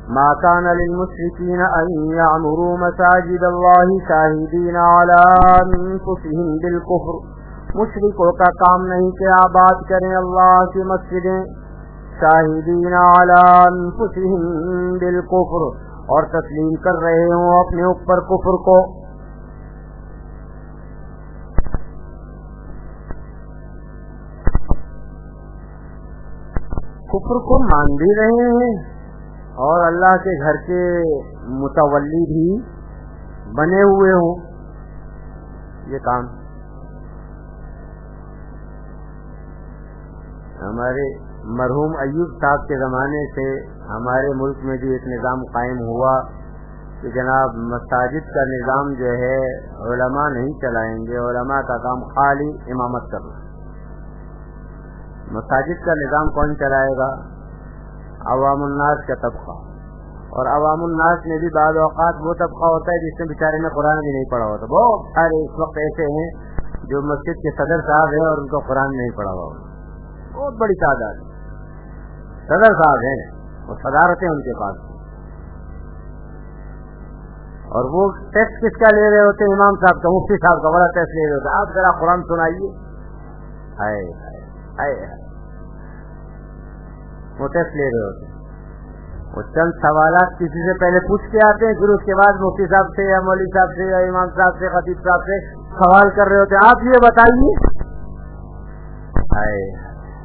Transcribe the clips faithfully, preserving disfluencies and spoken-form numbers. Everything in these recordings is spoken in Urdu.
ما كان للمشركين أن يعمروا مساجد الله شاهدين على أنفسهم بالكفر مشرکوں کا کام نہیں کہ آباد کریں اللہ کی مسجدیں شاہدین علی انفسہم بالکفر اور تسلیم کر رہے ہوں اپنے اوپر کفر کو. کفر کو مان بھی رہے ہیں اور اللہ کے گھر کے متولی بھی بنے ہوئے ہوں. یہ کام ہمارے مرحوم ایوب صاحب کے زمانے سے ہمارے ملک میں بھی ایک نظام قائم ہوا کہ جناب مساجد کا نظام جو ہے علماء نہیں چلائیں گے, علماء کا کام خالی امامت کرنا. مساجد کا نظام کون چلائے گا؟ عوام الناس کا طبقہ. اور عوام الناس میں بھی بعض اوقات وہ طبقہ ہوتا ہے جس نے بیچارے نے قرآن بھی نہیں پڑھا ہوتا. بہت سارے اس وقت ایسے ہیں جو مسجد کے صدر صاحب ہیں اور ان کو قرآن نہیں پڑھا ہوا, بہت بڑی تعداد صدر صاحب ہیں اور صدارتیں ان کے پاس, اور وہ ٹیسٹ کس کا لے رہے ہوتے ہیں؟ امام صاحب کا, مفتی صاحب کا بڑا ٹیسٹ لے رہے ہوتے ہیں. آپ ذرا قرآن سنائیے. ہائے ہائے ہائے وہ ٹیسٹ لے رہے ہوتے ہیں. وہ چند سوالات کسی سے پہلے پوچھ کے آتے ہیں, پھر اس کے بعد مفتی صاحب سے یا مولوی صاحب سے یا امام صاحب سے خطیب صاحب سے سوال کر رہے ہوتے ہیں. آپ یہ بتائیے. ہائے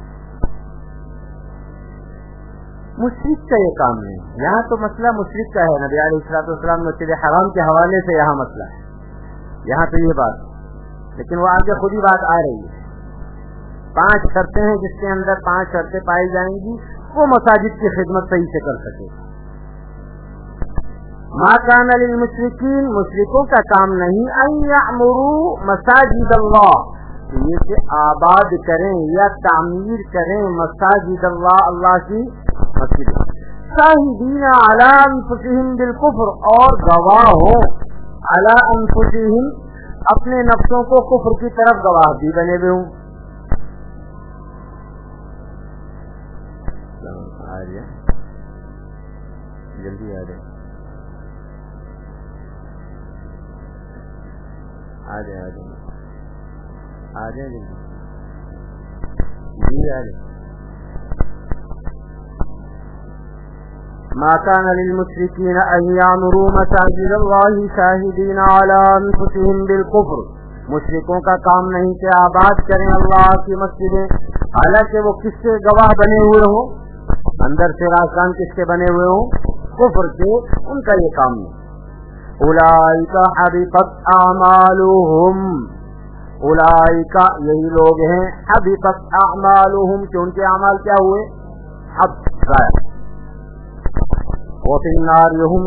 مشرک کا یہ کام نہیں. یہاں تو مسئلہ مشرک کا ہے. نبی علیہ الصلوۃ والسلام مسجد حرام کے حوالے سے یہاں مسئلہ ہے, یہاں تو یہ بات, لیکن وہ آگے خود ہی بات آ رہی ہے. پانچ شرطیں ہیں جس کے اندر پانچ شرطیں پائی جائیں گی وہ مساجد کی خدمت صحیح سے کر سکے. ما کان للمشرکین مشرکوں کا کام نہیں ان یعمروا مساجد اللہ یہ کہ آباد کریں یا تعمیر کریں مساجد اللہ اللہ کی مسجد شاہدین علی انفسہم بالکفر اور گواہ ہو علی انفسہم اپنے نفسوں کو کفر کی طرف گواہ بھی بنے ہوئے ہوں. جلدی آ جائے آ جائے آ جائے آ جائے جلدی جی آ جائے. ما كان للمشركين أن يعمروا مساجد الله شاهدين على أنفسهم بالكفر مشرکوں کا کام نہیں کہ آباد کریں اللہ کی مسجدیں حالانکہ وہ کس سے گواہ بنے ہوئے ہوں, اندر سے رازدان کس کے بنے ہوئے ہوں؟ کفر کے. ان کا یہ کام نہیں. اولئک حبطت اعمالهم اولئک یہی لوگ ہیں حبطت اعمالهم کہ ان کے اعمال کیا ہوئے؟ حبط ضائع. وفی النار هم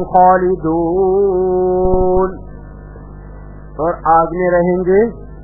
خالدون اور آگ میں رہیں گے.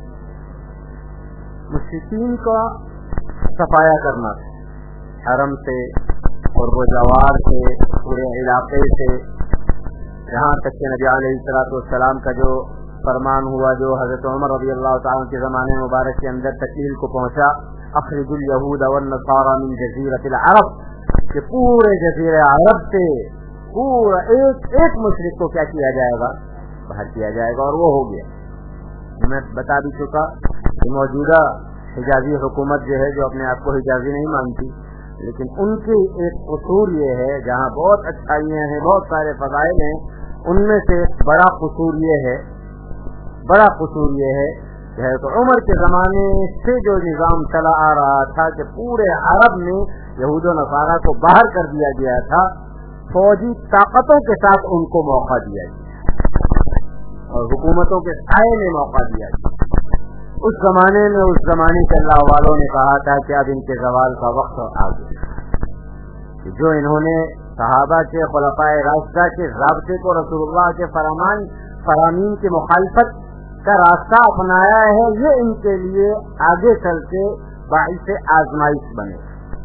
مشرکین کا صفایا کرنا حرم سے اور وہ جوار سے پورے علاقے سے, یہاں تک کہ نبی علیہ الصلوۃ والسلام کا جو فرمان ہوا جو حضرت عمر رضی اللہ تعالیٰ کے زمانے مبارک کے اندر تکلیل کو پہنچا, اخرج الیہود والنصارى من جزیرۃ العرب کہ پورے جزیرہ عرب سے پورا ایک ایک مشرک کو کیا کیا جائے گا؟ باہر کیا جائے گا. اور وہ ہو گیا. میں بتا بھی چکا کہ موجودہ حجازی حکومت جو ہے جو اپنے آپ کو حجازی نہیں مانتی, لیکن ان کی ایک قصور یہ ہے جہاں بہت اچھائیاں ہیں بہت سارے فضائل ہیں, ان میں سے بڑا قصور یہ ہے بڑا قصور یہ ہے کہ تو عمر کے زمانے سے جو نظام چلا آ رہا تھا کہ پورے عرب میں یہود و نصارہ کو باہر کر دیا گیا تھا, فوجی طاقتوں کے ساتھ ان کو موقع دیا گیا اور حکومتوں کے سائے میں موقع دیا گیا. اس زمانے میں اس زمانے کے اللہ والوں نے کہا تھا کہ اب ان کے زوال کا وقت آ گیا. جو انہوں نے صحابہ کے خلفائے راشدہ کے ضابطے کو رسول اللہ کے فرمان فرامین کی مخالفت کا راستہ اپنایا ہے, یہ ان کے لیے آگے چل کے باعث آزمائش بنے.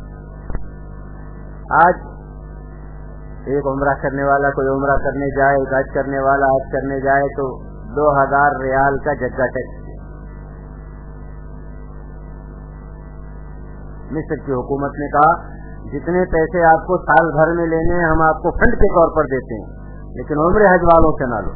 آج ایک عمرہ کرنے والا کوئی عمرہ کرنے جائے, حج کرنے والا حج کرنے جائے تو دو ہزار ریال کا جگہ ٹیکس. مصر کی حکومت نے کہا جتنے پیسے آپ کو سال بھر میں لینے ہیں ہم آپ کو فنڈ کے طور پر دیتے ہیں, لیکن عمر حج والوں سے نہ لو,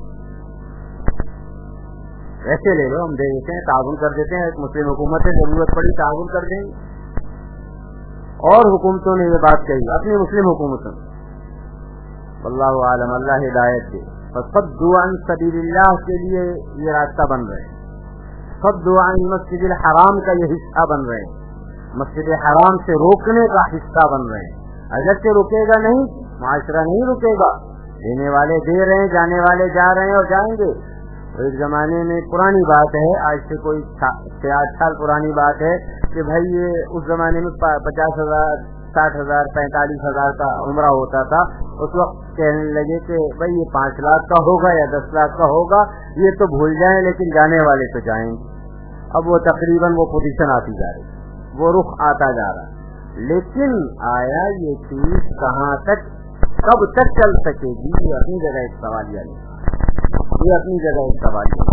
ایسے لے لو, ہم دے دیتے ہیں, تعاون کر دیتے ہیں. مسلم حکومت سے ضرورت پڑی تعاون کر دیں گے. اور حکومتوں نے یہ بات کہی, اپنی مسلم حکومتوں نے, واللہ عالم, اللہ ہدایت دے. فصدوا عن سبیل اللہ کے لیے یہ راستہ بن رہے ہیں, صدوا عن مسجد الحرام کا یہ حصہ بن رہے ہیں, مسجد حرام سے روکنے کا حصہ بن رہے ہیں. اگرچہ رکے گا نہیں, معاشرہ نہیں رکے گا, دینے والے دے رہے ہیں, جانے والے جا رہے ہیں اور جائیں گے. ایک زمانے میں پرانی بات ہے, آج سے کوئی چھ آٹھ سال پرانی بات ہے کہ بھائی یہ اس زمانے میں پچاس ہزار ساٹھ ہزار پینتالیس ہزار کا عمرہ ہوتا تھا. اس وقت کہنے لگے کہ بھائی یہ پانچ لاکھ کا ہوگا یا دس لاکھ کا ہوگا, یہ تو بھول جائیں لیکن جانے والے تو جائیں گے. اب وہ تقریباً وہ پوزیشن آتی جا رہی, وہ رخ آتا جا رہا. لیکن آیا یہ چیز کہاں تک کب تک چل سکے گی, یہ اپنی جگہ ایک سوالیہ نہیں, یہ اپنی جگہ ایک سوالیہ.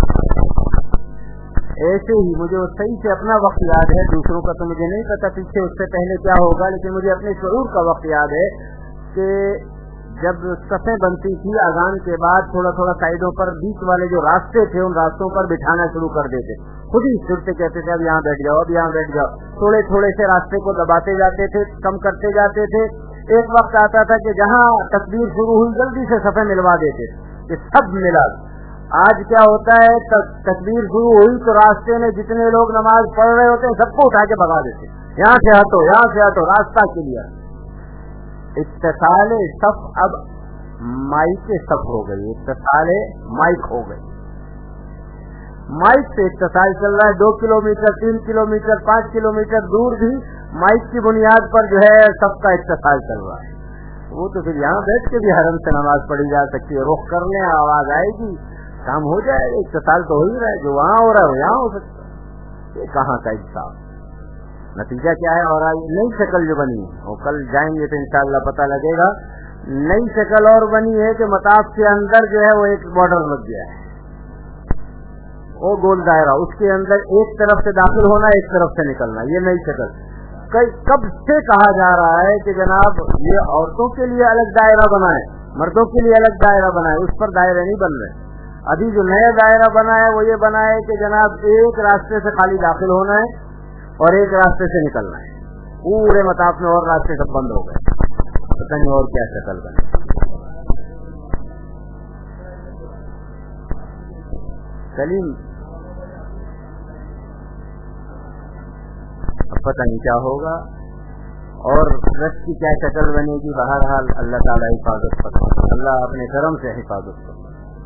ایسے ہی مجھے صحیح سے اپنا وقت یاد ہے, دوسروں کا تو مجھے نہیں پتا پیچھے اس سے پہلے کیا ہوگا, لیکن مجھے اپنے شعور کا وقت یاد ہے کہ جب صفیں بنتی تھی اذان کے بعد تھوڑا تھوڑا سائڈوں پر بیچ والے جو راستے تھے ان راستوں پر بٹھانا شروع کر دیتے, خود ہی چھوٹتے کہتے تھے اب یہاں بیٹھ جاؤ, اب یہاں بیٹھ جاؤ. تھوڑے تھوڑے سے راستے کو دباتے جاتے تھے, کم کرتے جاتے تھے. ایک وقت آتا تھا کہ جہاں تکبیر شروع ہوئی جلدی سے صفیں ملوا دیتے کہ سب ملا. آج کیا ہوتا ہے, تکبیر شروع ہوئی تو راستے میں جتنے لوگ نماز پڑھ رہے ہوتے ہیں سب کو اٹھا کے بھگا دیتے, یہاں سے ہٹو, یہاں سے ہٹو, راستہ کلیئر. اتصال صف اب مائک صف ہو گئی, اتصال مائک ہو گئی. مائک سے اتصال چل رہا ہے, دو کلو میٹر تین کلو میٹر پانچ کلو میٹر دور بھی مائک کی بنیاد پر جو ہے سب کا اتصال چل رہا ہے. وہ تو پھر یہاں بیٹھ کے بھی حرم سے نماز پڑھی جا سکتی ہے, رخ کر لیں آواز آئے گی, کام ہو جائے گا. اتصال تو ہو ہی رہا ہے, جو وہاں ہو رہا ہے وہ یہاں ہو سکتا ہے. یہ کہاں کا انصاف, نتیجہ کیا ہے. اور نئی شکل جو بنی وہ کل جائیں گے تو انشاءاللہ پتہ لگے گا. نئی شکل اور بنی ہے کہ مطاف کے اندر جو ہے وہ ایک بارڈر لگ گیا ہے, وہ گول دائرہ, اس کے اندر ایک طرف سے داخل ہونا ایک طرف سے نکلنا. یہ نئی شکل کب سے کہا جا رہا ہے کہ جناب یہ عورتوں کے لیے الگ دائرہ بنائے, مردوں کے لیے الگ دائرہ بنائے, اس پر دائرے نہیں بن رہے. ابھی جو نیا دائرہ بنا ہے وہ یہ بنا ہے کہ جناب ایک راستے سے خالی داخل ہونا ہے اور ایک راستے سے نکلنا ہے. پورے مطاف میں اور راستے سب بند ہو گئے, پتہ نہیں اور کیا شکل بنے. سلیم اب پتہ نہیں کیا ہوگا اور رش کی کیا شکل بنے گی. بہرحال اللہ تعالیٰ حفاظت کرے, اللہ اپنے کرم سے حفاظت کرے.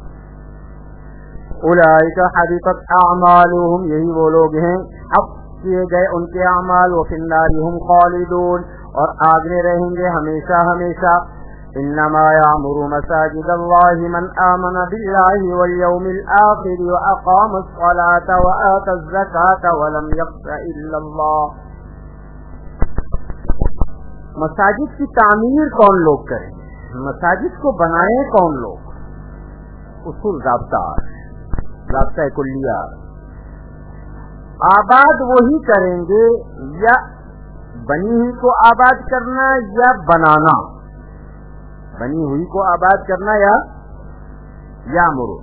اولئک حبطت اعمالهم, یہی وہ لوگ ہیں اب کیے گئے ان کے اعمال, وفی النار هم خالدون, اور آگ میں رہیں گے ہمیشہ ہمیشہ. انما یعمر مساجد اللہ من آمن باللہ والیوم الآخر واقام الصلاة وآت الزکاة ولم یخش الا اللہ. مساجد کی تعمیر کون لوگ کریں, مساجد کو بنائیں کون لوگ, اصول ضابطہ ضابطہ کلیہ. آباد وہی کریں گے, یا بنی ہوئی کو آباد کرنا یا بنانا, بنی ہوئی کو آباد کرنا یا یا مرو.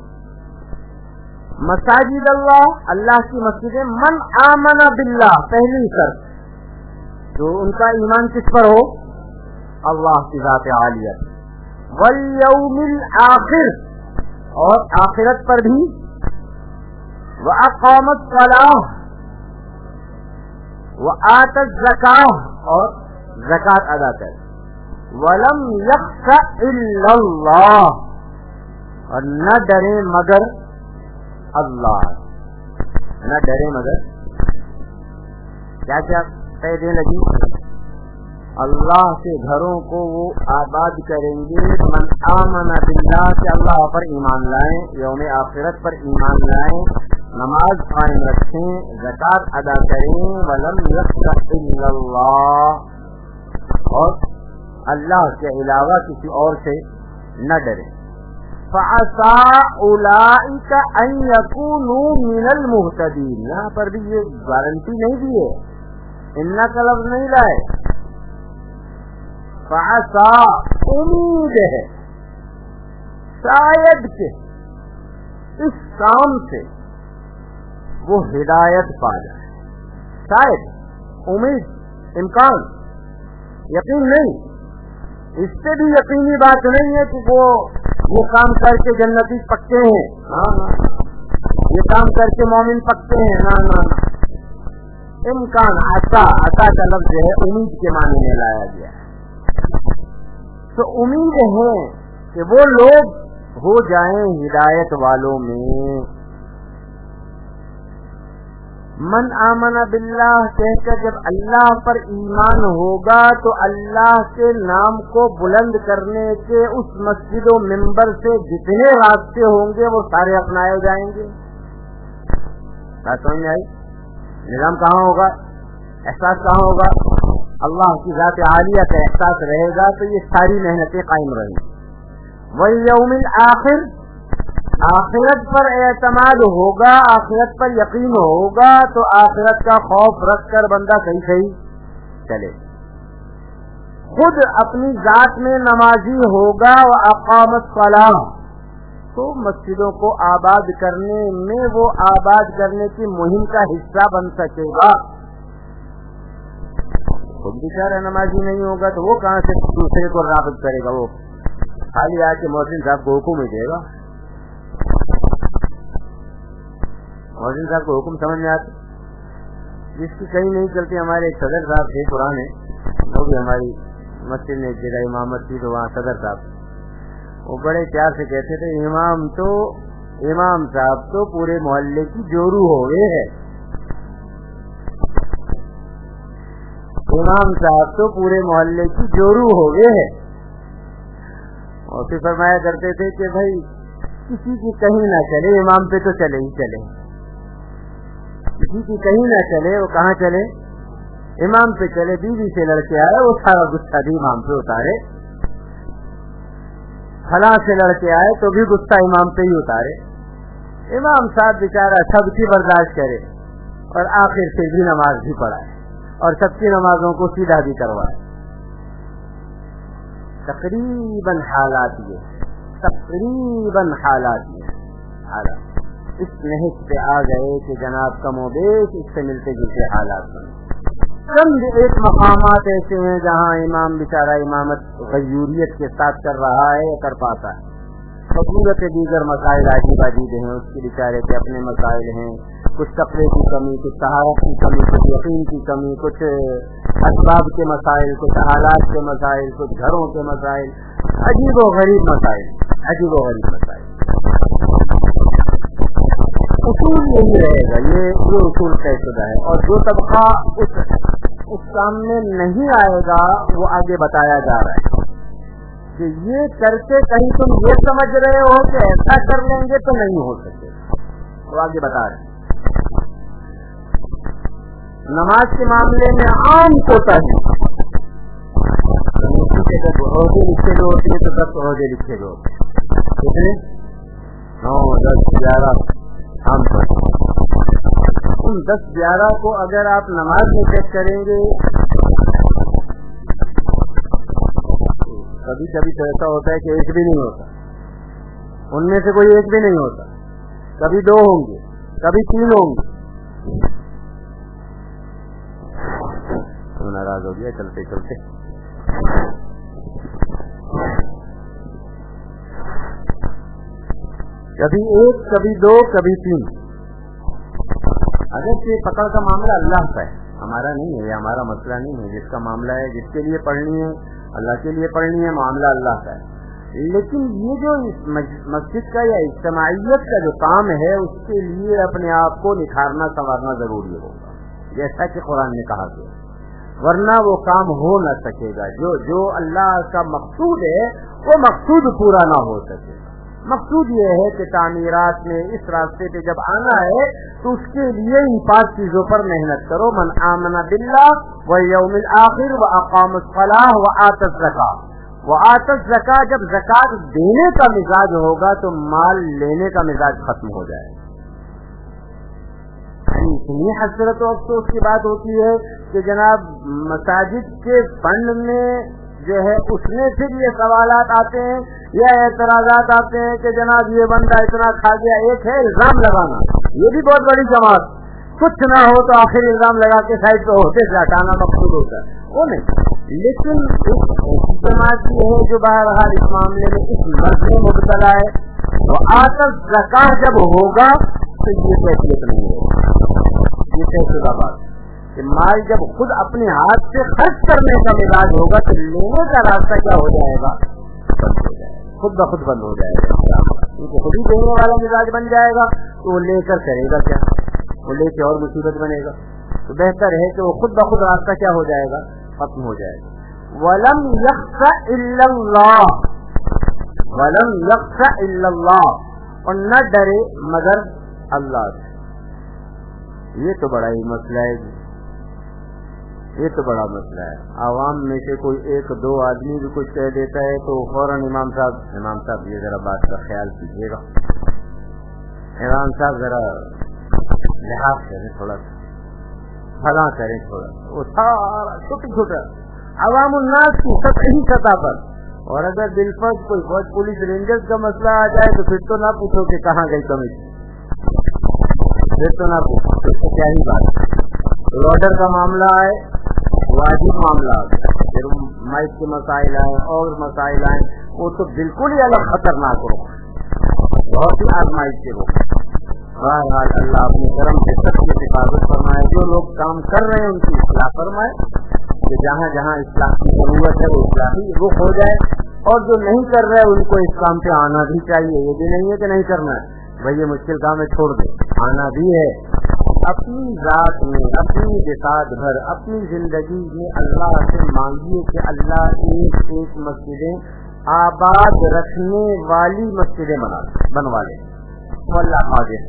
مساجد اللہ, اللہ کی مسجدیں, من آمن باللہ, پہلی شرط جو ان کا ایمان کس پر ہو, اللہ کی ذات عالیہ, والیوم الآخر, اور آخرت پر بھی, وَأَقَامَ الصَّلَاةَ وَآتَ الزَّكَاةَ, اور زکات ادا کر. وَلَمْ يَخْشَ إِلَّا اللَّهَ, اور نہ ڈرے مگر اللہ, نہ ڈرے مگر کیا کیا قیدیں لگی, اللہ کے گھروں کو وہ آباد کریں گے. من آمن باللہ, کہ اللہ پر ایمان لائیں, یوم آخرت پر ایمان لائیں, نماز قائم رکھیں, زکات ادا کریں. ولم یخش الا اللہ, اور اللہ کے علاوہ کسی اور سے نہ ڈریں. فعسى اولئک ان یکونوا من المہتدین, یہاں پر بھی یہ گارنٹی نہیں دی ہے, ان کا لفظ نہیں لائے, فعسا امید ہے شاید کہ اس کام سے وہ ہدایت پا جائے. شاید، امید، امکان، یقین نہیں. اس سے بھی یقینی بات نہیں ہے کہ وہ یہ کام کر کے جنتی پکے ہیں، ہاں یہ کام کر کے مومن پکے ہیں، نہ نہ امکان. عطا، عطا کا لفظ ہے امید کے معنی میں لایا گیا ہے. تو امید ہے کہ وہ لوگ ہو جائیں ہدایت والوں میں. من آمن باللہ کہہ کر جب اللہ پر ایمان ہوگا تو اللہ کے نام کو بلند کرنے کے اس مسجد و منبر سے جتنے راستے ہوں گے وہ سارے اپنائے جائیں گے. بات سمجھ میں آئی؟ نظام کہاں ہوگا، احساس کہاں ہوگا؟ اللہ کی ذات عالیہ کا احساس رہے گا تو یہ ساری محنتیں قائم رہیں گی. والیوم الآخر، آخرت پر اعتماد ہوگا، آخرت پر یقین ہوگا تو آخرت کا خوف رکھ کر بندہ صحیح صحیح چلے. خود اپنی ذات میں نمازی ہوگا واقام الصلاۃ تو مسجدوں کو آباد کرنے میں وہ آباد کرنے کی مہم کا حصہ بن سکے گا. خود بیچارہ نمازی نہیں ہوگا تو وہ کہاں سے دوسرے کو راغب کرے گا؟ وہ خالی آ کے محسن صاحب کو حکم ہی دے گا. محسن صاحب کو حکم سمجھ میں آتا جس کی کہیں نہیں چلتی. ہمارے ایک صدر صاحب تھے پرانے، وہ بھی ہماری مسجد میں جگہ امامت تھی تو وہاں صدر صاحب وہ بڑے پیار سے کہتے تھے امام تو امام صاحب تو پورے محلے کی جورو ہو گئے ہے. امام صاحب تو پورے محلے کی جورو ہو گئے ہے. اور پھر فرمایا کرتے تھے کہ بھائی کسی کی کہیں نہ چلے، امام پہ تو چلے ہی چلے. کسی کی کہیں نہ چلے، وہ کہاں چلے؟ امام پہ چلے. بیوی سے لڑکے آئے وہ سارا غصہ بھی امام پہ اتارے، فلاں سے لڑکے آئے تو بھی غصہ امام پہ ہی اتارے. امام صاحب بیچارہ سب کی برداشت کرے اور آخر سے بھی نماز بھی پڑھائے اور سب کی نمازوں کو سیدھا بھی کروائے. تقریباً حالات یہ تقریباً حالات یہ حالات اس نہج پہ آ گئے کہ جناب کم و بیش اس سے ملتے جلتے حالات بنے. چند ایک مقامات ایسے ہیں جہاں امام بیچارہ امامت غیوریت کے ساتھ کر رہا ہے یا کر پاتا ہے. حکومت دیگر مسائل عجیب عجیب ہیں، اس کے بیچارے کے اپنے مسائل ہیں. کچھ کپڑے کی کمی، کچھ طہارت کی کمی، کچھ یقین کی کمی، کچھ اسباب کے مسائل، کچھ حالات کے مسائل، کچھ گھروں کے مسائل، عجیب و غریب مسائل عجیب و غریب مسائل. اصول یہی رہے گا، یہ یہ اصول طے شدہ ہے. اور جو طبقہ اس اس کام میں نہیں آئے گا وہ آگے بتایا جا رہا ہے کہ یہ کر کے کہیں تم یہ سمجھ رہے ہو کہ ایسا کر لیں گے تو نہیں ہو سکے. وہ آگے بتا رہے ہیں. نماز کے معاملے میں عام ہوتا ہے عہدے لکھے جو ہوتے ہیں تو دس عہدے لکھے جو ہوتے ہیں کتنے؟ نو دس گیارہ عام پر. ان دس گیارہ کو اگر آپ نماز میں چیک کریں گے کبھی کبھی تو ایسا ہوتا ہے کہ ایک بھی نہیں ہوتا، ان میں سے کوئی ایک بھی نہیں ہوتا. کبھی دو ہوں گے، کبھی تین ہوں گے. ناراض ہو گیا چلتے چلتے. کبھی ایک، کبھی دو، کبھی تین. اگر یہ پکڑ کا معاملہ اللہ کا ہے، ہمارا نہیں ہے، یہ ہمارا مسئلہ نہیں ہے. جس کا معاملہ ہے، جس کے لیے پڑھنی ہے اللہ کے لیے پڑھنی ہے، معاملہ اللہ کا ہے. لیکن یہ جو مسجد کا یا اجتماعیت کا جو کام ہے اس کے لیے اپنے آپ کو نکھارنا سنوارنا ضروری ہوگا، جیسا کہ قرآن نے کہا کہ ورنہ وہ کام ہو نہ سکے گا. جو جو اللہ کا مقصود ہے وہ مقصود پورا نہ ہو سکے گا. مقصود یہ ہے کہ تعمیرات میں اس راستے پہ جب آنا ہے تو اس کے لیے ان پانچ چیزوں پر محنت کرو. من آمن باللہ والیوم الآخر واقام الصلاۃ وآت الزکاۃ. وآت الزکاۃ جب زکات دینے کا مزاج ہوگا تو مال لینے کا مزاج ختم ہو جائے. اتنی حسرت و افسوس کی بات ہوتی ہے کہ جناب مساجد کے فنڈ میں جو ہے اس میں پھر یہ سوالات آتے ہیں یا اعتراضات آتے ہیں کہ جناب یہ بندہ اتنا کھا گیا. ایک ہے الزام لگانا, یہ بھی بہت بڑی جماعت, کچھ نہ ہو تو آخر الزام لگا کے سائڈ پہ ہوتے سے ہٹانا مقصود ہوتا ہے, وہ نہیں. لیکن ایک جماعت یہ ہے جو بہرحال اس معاملے میں اس مرض میں مبتلا ہے, وہ آتش زکات جب ہوگا تو یہ کیفیت نہیں ہوگا. یہ طے شدہ بات کہ مال جب خود اپنے ہاتھ سے خرچ کرنے کا مزاج ہوگا تو لینے کا راستہ کیا ہو جائے گا, بند ہو جائے گا, خود بخود بند ہو جائے گا. کیونکہ خود ہی دینے والا مزاج بن جائے گا تو وہ لے کر کرے گا کیا, وہ لے کے اور مصیبت بنے گا. تو بہتر ہے کہ وہ خود بخود راستہ کیا ہو جائے گا, ختم ہو جائے گا. وَلَمْ يَخْشَ إِلَّا اللَّهُ وَلَمْ يَخْشَ إِلَّا اللَّهُ اور نہ ڈرے مگر اللہ سے. یہ تو بڑا ہی مسئلہ ہے جی, یہ تو بڑا مسئلہ ہے. عوام میں سے کوئی ایک دو آدمی بھی کچھ کہہ دیتا ہے تو فوراً امام صاحب امام صاحب یہ ذرا بات کا خیال کیجیے گا, امام صاحب ذرا لحاظ کریں, تھوڑا سا بھلا کریں, تھوڑا وہ سارا چھوٹا چھوٹا عوام الناس کی سطحی سطح پر. اور اگر دل پر کوئی فوج پولیس رینجرز کا مسئلہ آ جائے تو پھر تو نہ پوچھو کہ کہاں گئی کمیٹی, پھر تو نہ پوچھو, پھر تو کیا ہی بات. آرڈر کا معاملہ ہے, واجب معاملہ, پھر مائک کے مسائل آئے اور مسائل آئے, وہ تو بالکل ہی الگ خطرناک ہو, بہت ہی آزمائش کے روک. بہرحال اللہ اپنے کرم سے سب کی حفاظت فرمائے. جو لوگ کام کر رہے ہیں ان کی اصلاح فرمائے, کہ جہاں جہاں اصلاح کی ضرورت ہے وہ اصلاحی رخ ہو جائے, اور جو نہیں کر رہے ان کو اس کام پہ آنا بھی چاہیے. یہ بھی نہیں ہے کہ نہیں کرنا ہے, بھائی یہ مشکل کام ہے چھوڑ دے, آنا بھی ہے. اپنی ذات میں اپنی بساط بھر اپنی زندگی میں اللہ سے مانگیے کہ اللہ ایک ایک مسجدیں آباد رکھنے والی مسجدیں بنا بنوا لے. اللہ آگے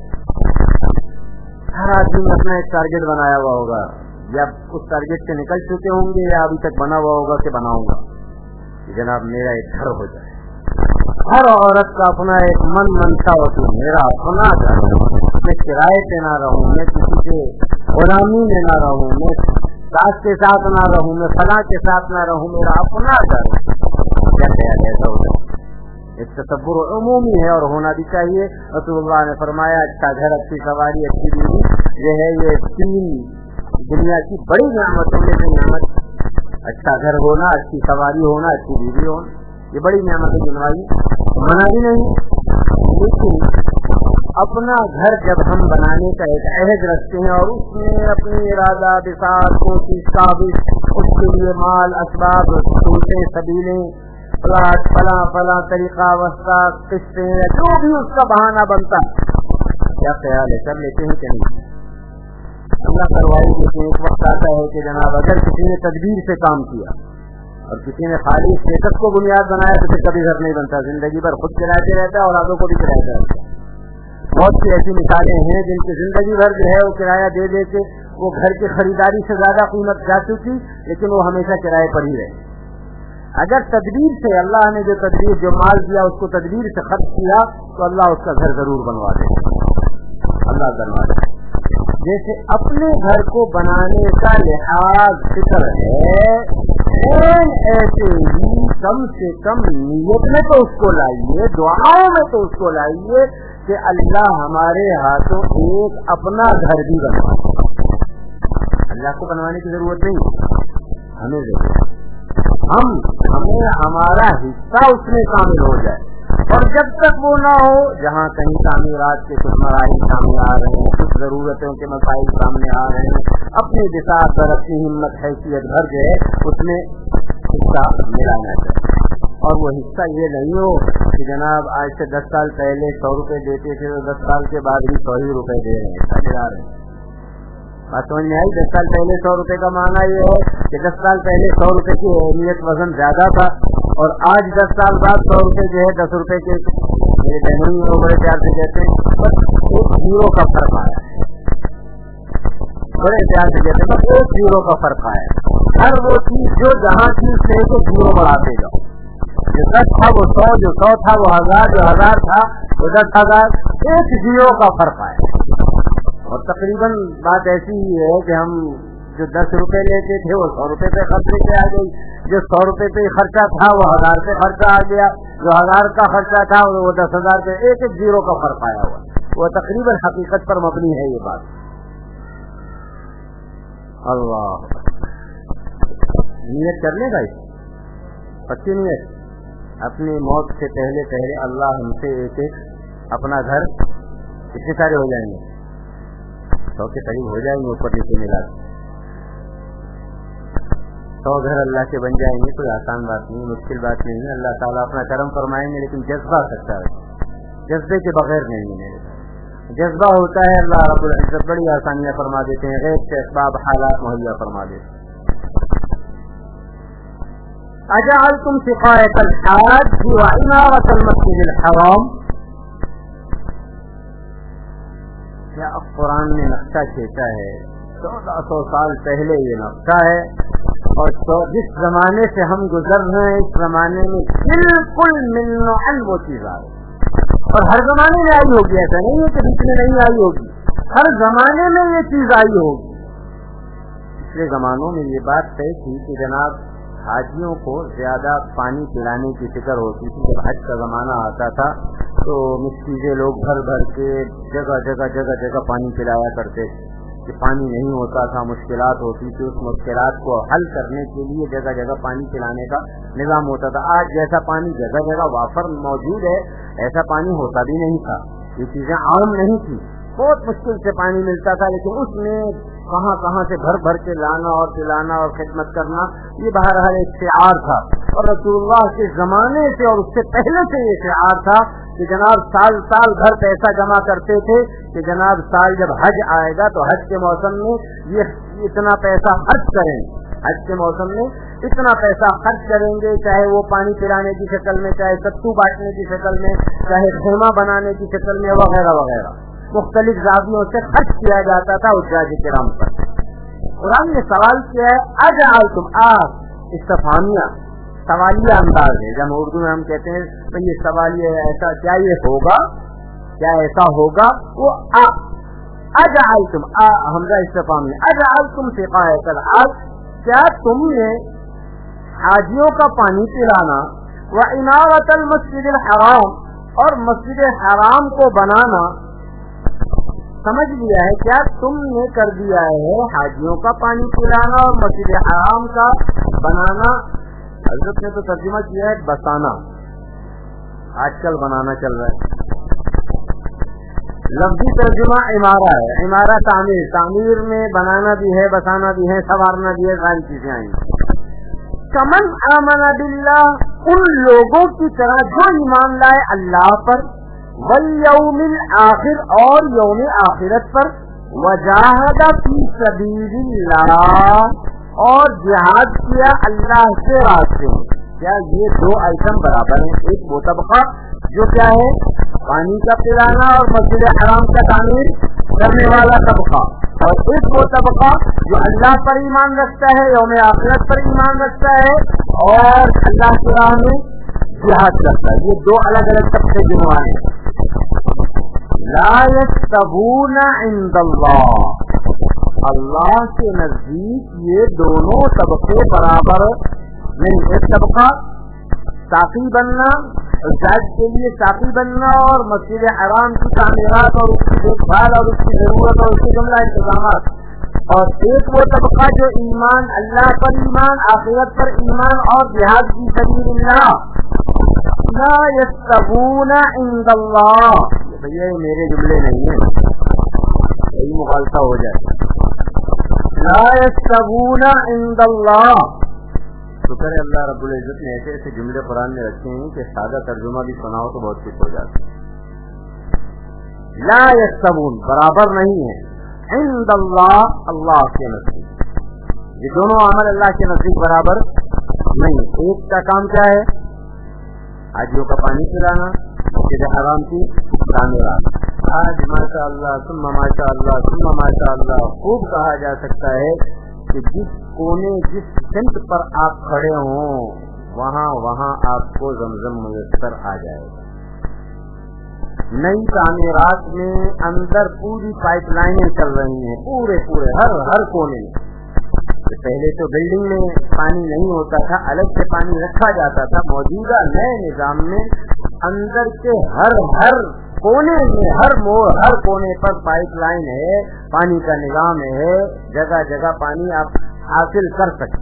ہر آدمی اپنا ایک ٹارگیٹ بنایا ہوا ہوگا, یا اس ٹارگیٹ سے نکل چکے ہوں گے یا ابھی تک بنا ہوا ہوگا کہ بناؤں گا کہ جناب میرا ایک گھر ہو جائے. ہر عورت کا اپنا ایک من منشا ہوتی ہے, میرا اپنا گھر, میں کرائے پہ نہ رہوں, میں کسی کے غلامی میں نہ رہوں, میں ساس کے ساتھ نہ رہوں, میں فلاں کے ساتھ نہ رہوں, میرا اپنا گھر. کیا خیال ہے, ایسا ہوتا ہے. ایک تصور عمومی ہے اور ہونا بھی چاہیے. رسول اللہ نے فرمایا اچھا گھر, اچھی سواری, اچھی بیوی یہ ہے یہ تین دنیا کی بڑی نعمتوں میں سے نعمت. اچھا گھر ہونا, اچھی سواری ہونا, اچھی بیوی ہونا, یہ بڑی نعمتیں گنوائی, منع بھی نہیں. لیکن اپنا گھر جب ہم بنانے کا ایک عہد رکھتے ہیں اور اس میں اپنی ارادہ بساط کوشش کاوش, اس کے لیے مال اسباب صورتیں سبیلیں پلاٹ فلاں فلاں طریقہ وسطہ قسطیں جو بھی اس کا بہانہ بنتا ہے, کیا خیال ہے کر لیتے ہیں کہ نہیں؟ اللہ کروائی. لیکن ایک وقت آتا ہے کہ جناب اگر کسی نے تدبیر سے کام کیا اور کسی نے خالی صحت کو بنیاد بنایا تو پھر کبھی گھر نہیں بنتا, زندگی بھر خود چلاتے رہتا ہے اور آگوں کو بھی چلاتا رہتا ہے. بہت سی ایسی مثالیں ہیں جن کی زندگی بھر جو ہے وہ کرایہ دے دے کے وہ گھر کی خریداری سے زیادہ قیمت جا چکی, لیکن وہ ہمیشہ کرائے پر ہی رہے. اگر تدبیر سے اللہ نے جو تدبیر جو مال دیا اس کو تدبیر سے خرچ کیا تو اللہ اس کا گھر ضرور بنوا دے, اللہ بنوا دے. جیسے اپنے گھر کو بنانے کا لحاظ فکر ہے, ایسے ہی کم سے کم نیت میں تو اس کو لائیے, دعاؤں میں تو اس کو لائیے کہ اللہ ہمارے ہاتھوں ایک اپنا گھر بھی بنوا. اللہ کو بنوانے کی ضرورت نہیں, ہمیں ضرورت ہم ہمیں ہمارا حصہ اس میں شامل ہو جائے. اور جب تک وہ نہ ہو, جہاں کہیں تعمیرات کے کچھ مراحل سامنے آ رہے ہیں, کچھ ضرورتوں کے مسائل سامنے آ رہے ہیں, اپنی بساط پر اپنی ہمت حیثیت بھر جو ہے اس میں حصہ ملانا چاہیے. اور وہ حصہ یہ نہیں ہو کہ جناب آج سے دس سال پہلے سو روپے دیتے تھے تو دس سال کے بعد بھی سو ہی روپے دے رہے ہیں, چلا رہے ہیں. بات سمجھ میں آئی؟ دس سال پہلے سو روپے کا معنی یہ ہے کہ دس سال پہلے سو روپے کی اہمیت وزن زیادہ تھا, اور آج دس سال بعد سو روپے جو ہے دس روپے کے, میرے بہنوں میں بڑے پیار سے کہتے ہیں بس ایک زیرو کا فرق آیا ہے, بڑے پیار سے کہتے ہیں بس ایک زیرو کا فرق آیا ہے. ہر وہ چیز جو جہاں چیز تھے تو زیرو بڑھاتے جاؤ, جو دس تھا وہ سو, جو سو تھا وہ ہزار, جو ہزار تھا وہ دس ہزار, ایک زیرو کا فرق آیا. اور تقریباً بات ایسی ہی ہے کہ ہم जो दस रुपए लेते थे वो सौ रुपए पे खर्च लेके आ गई, जो सौ रुपए पे खर्चा था वो हजार पे खर्चा आ गया, जो हजार का खर्चा था वो दस हजार पे, एक एक जीरो का फर्क आया हुआ। वो तकरीबन हकीकत पर मबनी है ये बात। अल्लाह, नियत कर ले भाई, पक्की नियत, अपनी मौत से पहले पहले अल्लाह हमसे एक एक अपना घर कितने सारे हो जाएंगे, सौ के करीब हो जाएंगे, ऊपर नीचे मिला सौ घर अल्लाह के बन जाएंगे। कोई आसान बात नहीं, मुश्किल बात नहीं है। अल्लाह ताला अपना करम फरमाएंगे, लेकिन जज्बा सकता है, जज्बे के बगैर नहीं है। जज्बा होता है, अल्लाह रब्बुल इज्जत बड़ी आसानियां फरमा देते हैं, गैब के असबाब हालात मुहैया फरमा देते हैं। अजअलतुम सिकायतल हाज व इमारतल मस्जिदिल हराम, क्या अब कुरान ने नक्शा खींचा है, चौदह सौ साल पहले ये नक्शा है, और तो जिस जमाने से हम गुजर रहे हैं इस जमाने में बिल्कुल मिलनोअन वो चीज आ रही, और हर जमाने में आई होगी, ऐसा नहीं है कि बीच में नहीं आई होगी, हर जमाने में ये चीज आई होगी। पिछले जमानों में ये बात तय थी कि जनाब हाजियों को ज्यादा पानी पिलाने की फिक्र होती थी। जब हज का जमाना आता था तो मिस्कीजे लोग भर भर के जगह जगह जगह जगह पानी पिलाया करते थे, कि पानी नहीं होता था, मुश्किलात होती थी, उस मुश्किलात को हल करने के लिए जगह जगह पानी पिलाने का निजाम होता था। आज जैसा पानी जगह जगह वाफर मौजूद है ऐसा पानी होता भी नहीं था, ये चीजें आम नहीं थी, बहुत मुश्किल से पानी मिलता था, लेकिन उसमें कहां कहां से भर भर के लाना और पिलाना और खिदमत करना ये बहरहाल एक शिआर था। और रसूलुल्लाह के जमाने से और उससे पहले से ये शिआर था कि जनाब साल साल भर पैसा जमा करते थे कि जनाब साल जब हज आएगा तो हज के मौसम में ये इतना पैसा खर्च करें, हज के मौसम में इतना पैसा खर्च करेंगे, चाहे वो पानी पिलाने की शक्ल में, चाहे सत्तू बांटने की शक्ल में, चाहे खेमा बनाने की शक्ल में, वगैरह वगैरह मुख्तलिफ जावियों से खर्च किया जाता था उज्जाज किराम पर। कुरान ने सवाल किया है अजअलतुम, आज इस्तिफामिया सवालिया अंदाज है, जब उर्दू में हम कहते हैं तो ये सवालिया ऐसा, क्या ये होगा, क्या ऐसा होगा, वो अजअलतुम हमजा इस्तिफामिया अजअलतुम सिकायतल हाज, क्या तुमने हाजियों का पानी पिलाना, व इमारतल मस्जिदिल हराम, और मस्जिद हराम को बनाना समझ लिया है, क्या तुमने कर दिया है हाजियों का पानी पिलाना और मस्जिद हराम का बनाना। हजरत ने तो तर्जुमा किया है बसाना, आजकल बनाना चल रहा है, लफ्जी तर्जुमा इमारा है, इमारा तामीर, तामीर में बनाना भी है, बसाना भी है, संवारना भी है, सारी चीजें आएंगी। कमन आमना बिल्लाह, उन लोगों की तरह जो ईमान लाए अल्लाह पर, वल यौमिल आखिर, और यौम आखिरत पर, वजाहदा फी सबीलिल्लाह, और जिहाद किया अल्लाह के रास्ते में। क्या ये दो आइटम बराबर हैं? एक वो तबका जो क्या है पानी का पिलाना और मस्जिद हराम का तामीर करने वाला तबका, और एक वो तबका जो अल्लाह पर ईमान रखता है, यौम आखिरत पर ईमान रखता है और अल्लाह की राह में जिहाद करता है। ये दो अलग अलग तबके गिनवाए हैं। ला यस्तबूना इंदल्लाह, अल्लाह के नजदीक ये दोनों तबके बराबर नहीं। एक तबका साकी बनना, जायज के लिए साकी बनना और मस्जिद हराम की तामीरात और उसकी देखभाल और उसकी जरूरत और उसके जुमला इंतजामात, और एक वो तबका जो ईमान, अल्लाह पर ईमान, आखिरत पर ईमान और जिहाद की सबीलिल्लाह। ला यस्तबूना इंदल्लाह, भैया ये मेरे जुमले नहीं है, यही मुखालफा हो जाए। ला यस्तबूना इंदल्लाह, शुक्र है अल्लाह रब्बुल इज्जत ने ऐसे ऐसे जुमले कुरान में रखे हैं कि सादा तर्जुमा भी सुनाओ तो बहुत कुछ हो जाता है। ला यस्तबून बराबर नहीं है, इंदल्लाह अल्लाह के नजदीक, ये दोनों अमल अल्लाह के नजदीक बराबर नहीं। एक का काम क्या है, हाजियों का पानी पिलाना, मस्जिद हराम की तामीरात। आज माशा अल्लाह सुम्मा माशा अल्लाह सुम्मा माशा अल्लाह खूब कहा जा सकता है कि जिस कोने जिस सिमत पर आप खड़े हों वहाँ वहाँ आपको जमजम मुयस्सर आ जाएगा। नई तामीरात में अंदर पूरी पाइपलाइनें चल रही हैं, पूरे पूरे हर हर कोने में, پہلے تو بلڈنگ میں پانی نہیں ہوتا تھا، الگ سے پانی رکھا جاتا تھا. موجودہ نئے نظام میں اندر کے ہر ہر کونے میں، ہر موڑ ہر کونے پر پائپ لائن ہے، پانی کا نظام ہے، جگہ جگہ پانی آپ حاصل کر سکتے.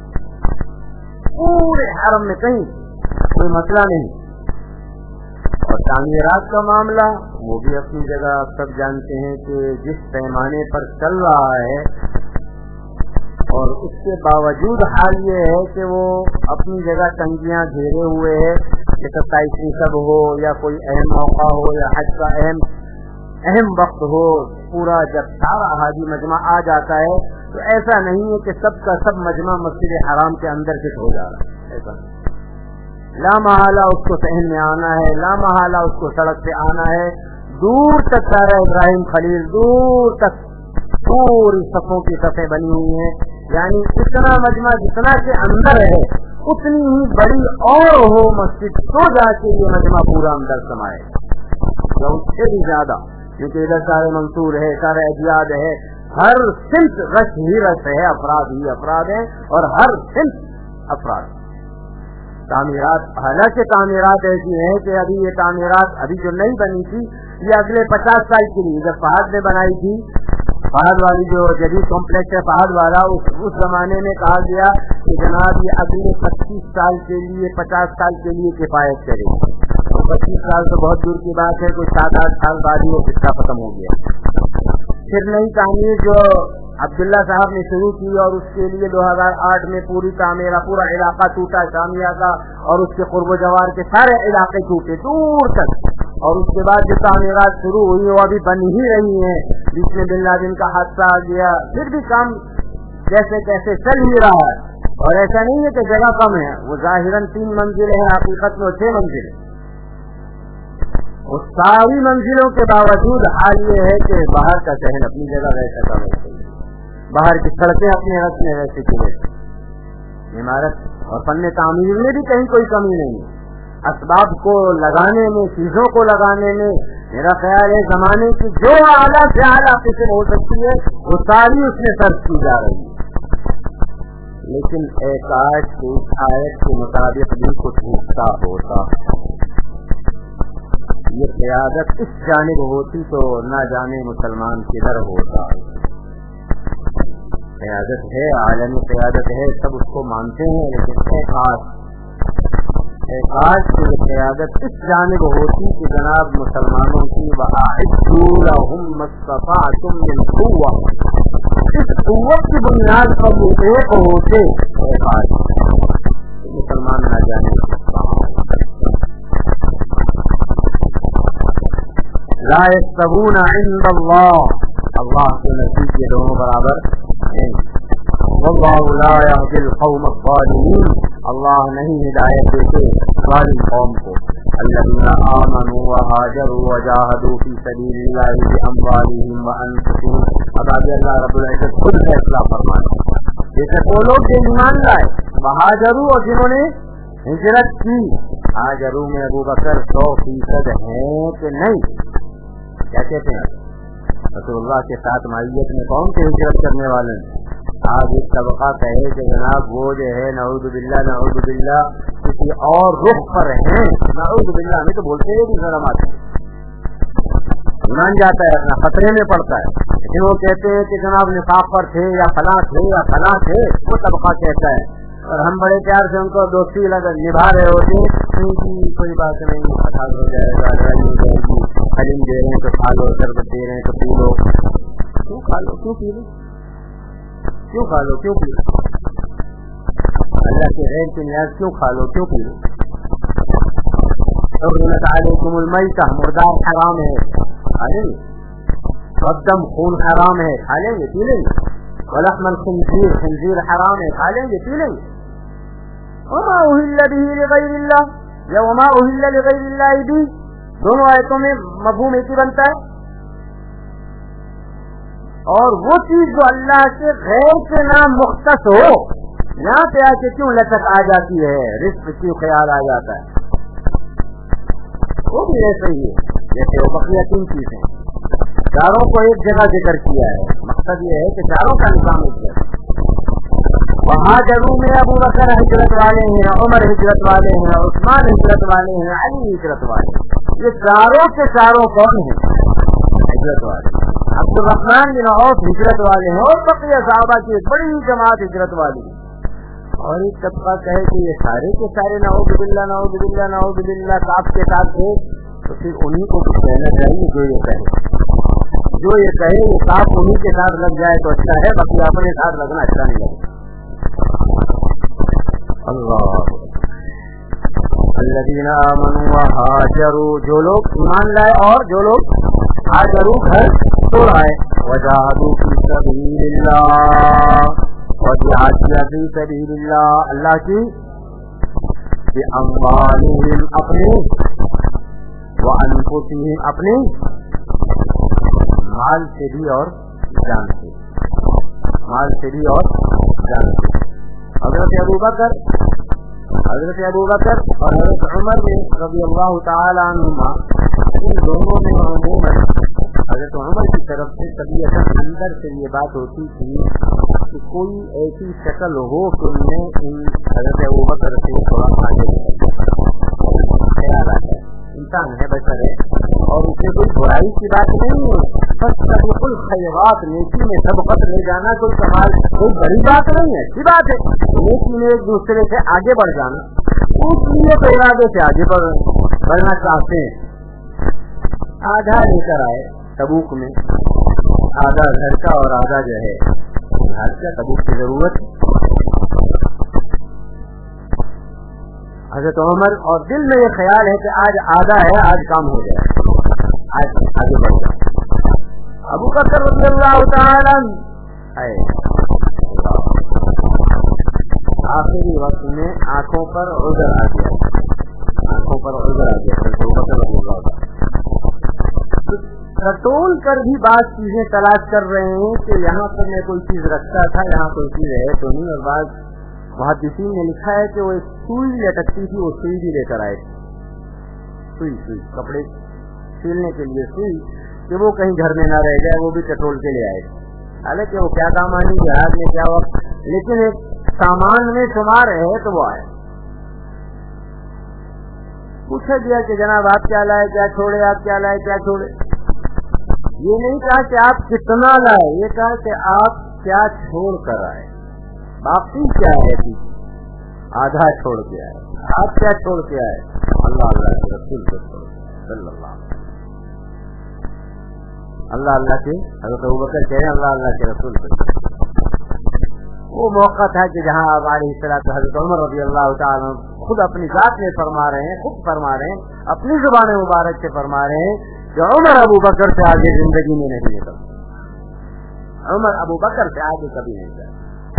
پورے حرم میں کہیں کوئی مسئلہ نہیں. اور تعمیرات کا معاملہ وہ بھی اپنی جگہ آپ سب جانتے ہیں کہ جس پیمانے پر چل رہا ہے، اور اس کے باوجود حال یہ ہے کہ وہ اپنی جگہ تنگیاں گھیرے ہوئے ہے کہ ستائیسویں سب ہو یا کوئی اہم موقع ہو یا حج کا اہم اہم وقت ہو، پورا جب سارا حاجی مجمع آ جاتا ہے تو ایسا نہیں ہے کہ سب کا سب مجمع مسجد حرام کے اندر فٹ ہو جا رہا ہے. ایسا لا محالہ اس کو صحن میں آنا ہے، لا محالہ اس کو سڑک پہ آنا ہے. دور تک سارا ابراہیم خلیل، دور تک پوری صفوں کی صفیں بنی ہوئی ہیں. یعنی اتنا مجمع جتنا کے اندر ہے اتنی ہی بڑی اور ہو مسجد تو جا کے یہ مجمع پورا اندر سمائے یا اس سے بھی زیادہ، کیونکہ ادھر سارے منصور ہے، سارے اجیاد ہے، ہر صنف رش ہی رش ہے، افراد ہی افراد ہیں، اور ہر صنف افراد. تعمیرات، حالانکہ تعمیرات ایسی ہیں کہ ابھی یہ تعمیرات ابھی جو نہیں بنی تھی یہ اگلے پچاس سال کے لیے، جب فہد نے بنائی تھی، فہد والی جو جدید کمپلیکس ہے فہد والا، اس اس زمانے میں کہا گیا کہ جناب یہ اگلے پچیس سال کے لیے، پچاس سال کے لیے کفایت کرے. تو پچیس سال تو بہت دور کی بات ہے، کوئی سات آٹھ سال بعد ہی وہ قصہ ختم ہو گیا. پھر نئی تعمیر جو عبداللہ صاحب نے شروع کی، اور اس کے لیے دو ہزار آٹھ میں پوری تعمیر، پورا علاقہ ٹوٹا شامیہ کا، اور اس کے قرب و جوار کے سارے علاقے ٹوٹے دور تک. اور اس کے بعد جو تعمیرات شروع ہوئی وہ ابھی بن ہی رہی ہیں. بیچ میں بن لادن کا حادثہ آ گیا، پھر بھی کام جیسے کیسے چل ہی رہا ہے. اور ایسا نہیں ہے کہ جگہ کم ہے، وہ ظاہراً تین منزلیں ہیں، حقیقت میں چھ منزلیں. اس ساری منزلوں کے باوجود حال یہ ہے کہ باہر کا شہر اپنی جگہ ویسا کا ویسے، باہر کی سڑکیں اپنے رقص میں ویسے کی ویسے. عمارت اور فن تعمیر میں بھی کہیں کوئی کمی نہیں. اسباب کو لگانے میں، چیزوں کو لگانے میں، میرا خیال ہے زمانے کی جو اعلیٰ سے اعلیٰ قسم ہو سکتی ہے وہ ساری اس میں سرچ کی جا رہی ہے. لیکن ایک آج کی آیت کے مطابق بھی کچھ حصہ ہوتا، یہ قیادت اس جانب ہوتی تو نہ جانے مسلمان کدھر ہوتا. قیادت ہے، عالمی قیادت ہے، سب اس کو مانتے ہیں، لیکن ایک آج ایک آج کی قیادت اس جانب ہوتی کہ جناب مسلمانوں کی وَأَعِدُّوا لَهُم مَّا اسْتَطَعْتُم مِّن قُوَّةٍ، اس قوت کی بنیاد پر وہ ایک ہوتے. ایک آج مسلمان نہ جانے لا يستوون عند اللہ، اللہ کے نزدیک یہ دونوں برابر ہیں. واللہ لا يهدي القوم الظالمین، اللہ نہیں ہدایت دیتے ظالم قوم کو. الذين آمنوا وهاجروا وجاهدوا في سبيل الله بأموالهم وأنفسهم. اب آگے اللہ رب العزت خود فیصلہ فرمایا. جیسے وہ لوگ جو ایمان لائے، وہاجروا، اور جنہوں نے ہجرت کی. ہاجروا میں ابو بکر سو فیصد ہیں کہ نہیں؟ کیا کہتے ہیں؟ رسول اللہ کے ساتھ معیت میں کون سے ہجرت کرنے والے ہیں؟ آج ایک طبقہ کہے کہ جناب وہ جو ہے نعوذ باللہ نعوذ باللہ کسی اور رخ پر ہیں، نعوذ باللہ ہمیں تو بولتے ہیں بھی شرم آتی ہے، مان جاتا ہے، اپنا خطرے میں پڑتا ہے. لیکن وہ کہتے ہیں کہ جناب نفاق پر تھے یا فلاں تھے یا فلاں تھے، وہ طبقہ کہتا ہے. اور ہم بڑے پیار سے ان کو دوستی لگ نبھا رہے ہوتے ہیں، کوئی بات نہیں، حساب ہو جائے گا، لڑائی ہو جائے گی، حلیم دے رہے ہیں تو کھا لو، شربت دے رہے ہیں تو پی لو. کیوں کھا لو، کیوں پی لو، کیوں کھا لو، کیوں پی لو؟ اللہ کے غیر کی نیاز کیوں کھا لو، کیوں پی لو؟ حرمت علیکم المیتہ، مردار حرام ہے، کھا لیں گے. والدم، خون حرام ہے، کھا لیں گے، پی لیں گے. ولحم الخنزیر، خنزیر حرام ہے، کھا لیں گے، پی لیں گے. وما اہل به لغیر اللہ یا وما اہل لغیر اللہ بھی، دونوں آیتوں میں مفہوم ایک ہی بنتا ہے. اور وہ چیز جو اللہ سے غیر کے نام مختص ہو، یہاں پہ آ کے کیوں لچک آ جاتی ہے، رزق کیوں خیال آ جاتا ہے، وہ بھی ایسے ہی ہے. جیسے وہ بقیہ تین چیزیں چاروں کو ایک جگہ ذکر کیا ہے. مقصد یہ ہے کہ چاروں کا نظام ایک جگہ. وہاجروا میں ابو بکر ہجرت والے ہیں، عمر ہجرت والے ہیں، عثمان ہجرت والے ہیں، علی ہجرت والے ہیں. یہ چاروں کے چاروں کون ہیں؟ ہجرت والے. عبد الرحمن بن عوف ہجرت والے ہیں اور بقیہ صحابہ کی ایک بڑی جماعت ہجرت والی ہے. اور ایک طبقہ کہے کہ یہ سارے کے سارے نعوذ باللہ نعوذ باللہ نعوذ باللہ آپ کے ساتھ تھے، تو پھر انہیں کو کچھ کہنا چاہیے جو یہ کہے جو یہ کہے وہ صاف انہیں کے ساتھ لگ جائے تو اچھا ہے، باقی اپنے ساتھ لگنا اچھا نہیں لگتا. اللہ الذین آمنوا وہاجروا، جو لوگ ایمان لائے اور جو لوگ ہاجروا گھر چھوڑ آئے، وجاہدوا فی سبیل اللہ، اور جہاد کیا فی سبیل اللہ، اللہ کی باموالہم، اپنے، وانفسہم، اپنے مال سے بھی اور جان سے، مال سے بھی اور جان سے. حضرت ابو بکر حضرت ابو بکر اور حضرت عمر نے رضی اللہ تعالی عنہما، ان دونوں میں عموماً حضرت عمر کی طرف سے طبیعت اندر سے یہ بات ہوتی تھی کہ کوئی ایسی شکل ہو کہ ان میں ان حضرت ابو بکر سے تھوڑا آگے خیال آتا ہے. انسان ہے، بشر ہے، اور اسے کوئی برائی کی بات نہیں ہے. بس بالکل خیرات، نیکی میں سبقت لے جانا کوئی کمال، کوئی بڑی بات نہیں ہے، اچھی بات ہے. نیکی میں ایک دوسرے سے آگے بڑھ جانا، اس لیے تو ارادے سے آگے بڑھ بڑھنا چاہتے ہیں. آدھا لے کر آئے تبوک میں، آدھا گھر کا اور آدھا جو ہے گھر کا. تبوک کی ضرورت حضرت عمر، اور دل میں یہ خیال ہے کہ آج آدھا ہے، آج کام ہو جائے، آج آگے بڑھ جائے. ابو بکر رضی اللہ تعالی آخری وقت میں آنکھوں پر عذر آ گیا، آنکھوں پر عذر آ گیا. ابو بکر رضی اللہ تعالی رٹول کر بھی بعض چیزیں تلاش کر رہے ہیں کہ یہاں پر میں کوئی چیز رکھتا تھا، یہاں کوئی چیز ہے تو نہیں. اور بعض محدثین نے لکھا ہے کہ وہ ایک سوئی لٹکتی تھی، وہ سوئی بھی لے کر آئے تھے. سوئی سوئی کپڑے سلنے کے لیے سوئی، کہ وہ کہیں گھر میں نہ رہ جائے، وہ بھی ٹٹول کے لے آئے. حالانکہ وہ کیا کام آنی جہاز میں کیا وقت، لیکن ایک سامان میں شمار ہے تو وہ آئے. پوچھا گیا کہ جناب آپ کیا لائے، کیا چھوڑے، آپ کیا لائے، کیا چھوڑے. یہ نہیں کہا کہ آپ کتنا لائے، یہ کہا کہ آپ کیا چھوڑ کر آئے، باقی کیا ہے، آدھا چھوڑ کے آئے. آپ کیا چھوڑ کے آئے؟ اللہ اللہ کے رسول کو چھوڑ صلی اللہ اللہ اللہ کے حضرت ابوبکر کہہ رہے ہیں اللہ اللہ کے رسول کو. وہ موقع تھا کہ جہاں آپ علیہ الصلوۃ حضرت عمر رضی اللہ تعالیٰ خود اپنی ذات میں فرما رہے ہیں، خود فرما رہے ہیں، اپنی زبان مبارک سے فرما رہے ہیں کہ عمر ابو بکر سے آگے زندگی میں نہیں نکل، عمر ابو بکر سے آگے کبھی نہیں جائے.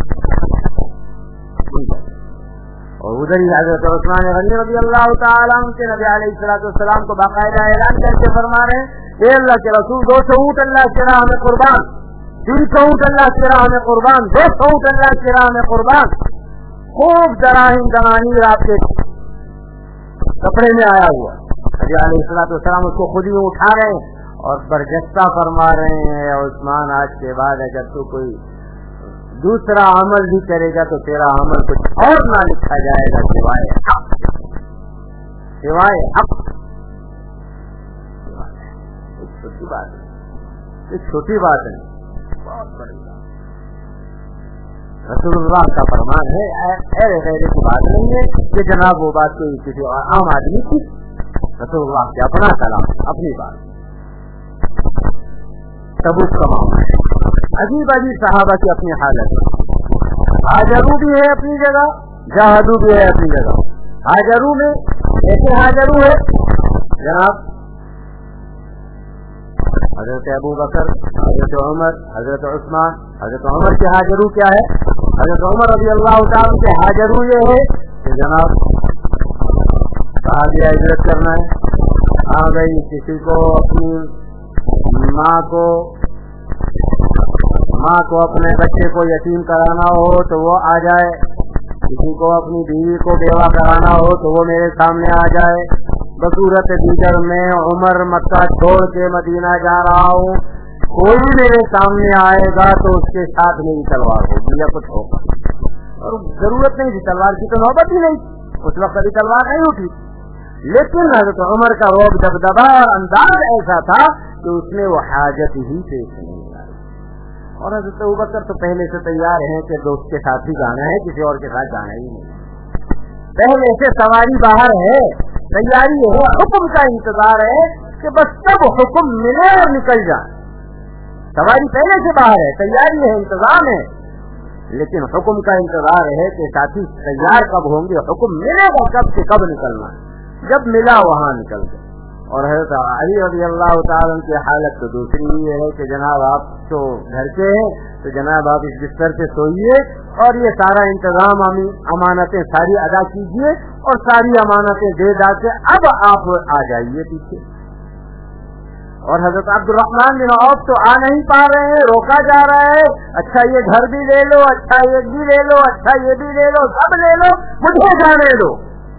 اور ادھر ہی حضرت عثمان غنی رضی اللہ تعالیٰ عنہ کے نبی علیہ الصلوۃ والسلام کو باقاعدہ اعلان کر کے فرما رہے ہیں اے اللہ کے رسول، دو سو اونٹ اللہ کی راہ میں قربان، تین سو اونٹ اللہ کی راہ میں قربان، دو سو اونٹ اللہ کی راہ میں قربان. خوب دراہم دنانیر آپ کے کپڑے میں آیا ہوا. نبی علیہ الصلوۃ والسلام اس کو خود ہی اٹھا رہے ہیں اور برجستہ فرما رہے ہیں عثمان آج کے بعد اگر تو کوئی دوسرا عمل بھی کرے گا تو تیرا عمل کچھ اور نہ لکھا جائے گا سوائے حق، سوائے حق. ایک چھوٹی بات ہے، ایک چھوٹی بات ہے، بہت بڑی بات. رسول اللہ کا فرمان ہے، ایرے غیرے کی بات نہیں ہے کہ جناب وہ بات کوئی کسی عام آدمی کی. رسول اللہ کے اپنا کلام، اپنی بات. تبوک کا معاملہ ہے، عجیب عجیب صحابہ کی اپنی حالت ہے. ہاجرو بھی ہے اپنی جگہ، جہادو بھی ہے اپنی جگہ. ہاجرو میں ایسے ہاجرو ہے جناب حضرت ابو بکر، حضرت عمر، حضرت عثمان. حضرت عمر کے ہاجرو کیا ہے؟ حضرت عمر رضی اللہ تعالیٰ کے ہاجرو یہ ہے کہ جناب صحابیہ ہجرت کرنا ہے، آ گئی کسی کو اپنی ماں کو ماں کو اپنے بچے کو یتیم کرانا ہو تو وہ آ جائے، کسی کو اپنی بیوی کو بیوہ کرانا ہو تو وہ میرے سامنے آ جائے. بصورت دیگر میں عمر مکہ چھوڑ کے مدینہ جا رہا ہوں، کوئی میرے سامنے آئے گا تو اس کے ساتھ میری تلوار ہوگی یا کچھ ہوگا. اور ضرورت نہیں تھی، تلوار کی تو نوبت ہی نہیں، اس وقت ابھی تلوار نہیں اٹھی، لیکن حضرت عمر کا روب دبدبا انداز ایسا تھا کہ اس میں وہ حاجت ہی پیش نہیں آئی. اور حضرت ابوبکر تو پہلے سے تیار ہیں کہ دوست کے ساتھ ہی جانا ہے، کسی اور کے ساتھ جانا ہی نہیں، پہلے سے سواری باہر ہے، تیاری ہے، حکم کا انتظار ہے کہ بس سب حکم ملے اور نکل جائے. سواری پہلے سے باہر ہے، تیاری ہے، انتظام ہے، لیکن حکم کا انتظار ہے کہ ساتھی تیار کب ہوں گے، حکم ملے گا کب سے کب نکلنا ہے. جب ملا وہاں نکل گئے. اور حضرت علی رضی اللہ تعالیٰ کی حالت تو دوسری یہ ہے کہ جناب آپ تو گھر کے ہیں تو جناب آپ اس بستر سے سوئیے اور یہ سارا انتظام امانتیں ساری ادا کیجیے اور ساری امانتیں دے دا کے اب آپ آ جائیے پیچھے. اور حضرت عبد الرحمن بن عوف تو آ نہیں پا رہے ہیں، روکا جا رہا ہے، اچھا یہ گھر بھی لے لو، اچھا یہ بھی لے لو، اچھا یہ بھی لے لو، سب لے لو، مجھے جانے دو.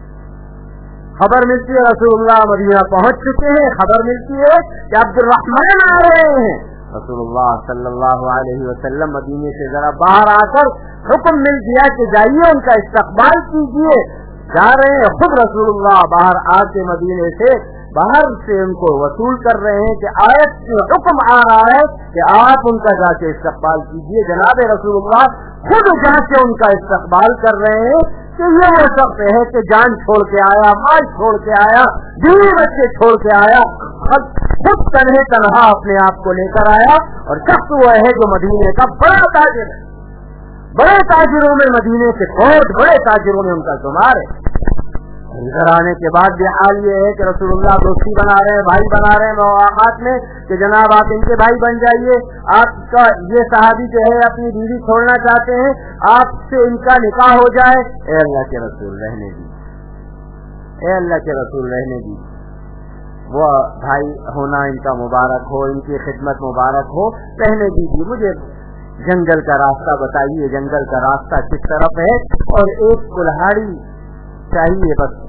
خبر ملتی ہے رسول اللہ مدینہ پہنچ چکے ہیں، خبر ملتی ہے کہ عبد الرحمن آ رہے ہیں. رسول اللہ صلی اللہ علیہ وسلم مدینے سے ذرا باہر آ کر حکم مل دیا کہ جائیے ان کا استقبال کیجیے. جا رہے ہیں، خود رسول اللہ باہر آ کے مدینے سے باہر سے ان کو وصول کر رہے ہیں کہ آیت سے حکم آ رہا ہے کہ آپ ان کا جا کے استقبال کیجیے. جناب رسول اللہ خود جا کے ان کا استقبال کر رہے ہیں کہ یہ وہ شخص ہے کہ جان چھوڑ کے آیا، مال چھوڑ کے آیا، بیوی بچے چھوڑ کے آیا، خود تنہے تنہا اپنے آپ کو لے کر آیا. اور شخص وہ ہے جو مدینے کا بڑا تاجر ہے، بڑے تاجروں میں مدینے کے کوٹ بڑے تاجروں میں ان کا شمار ہے. ادھر آنے کے بعد بھی حال یہ ہے کہ رسول اللہ دوستی بنا رہے ہیں، بھائی بنا رہے ہیں مواقعات میں کہ جناب آپ ان کے بھائی بن جائیے. آپ کا یہ صحابی جو ہے اپنی بیوی چھوڑنا چاہتے ہیں، آپ سے ان کا نکاح ہو جائے. اے اللہ کے رسول رہنے دی، اے اللہ کے رسول رہنے دی، وہ بھائی ہونا ان کا مبارک ہو، ان کی خدمت مبارک ہو، رہنے دیجیے. مجھے جنگل کا راستہ بتائیے، جنگل کا راستہ کس طرف ہے، اور ایک کلہاڑی چاہیے بس.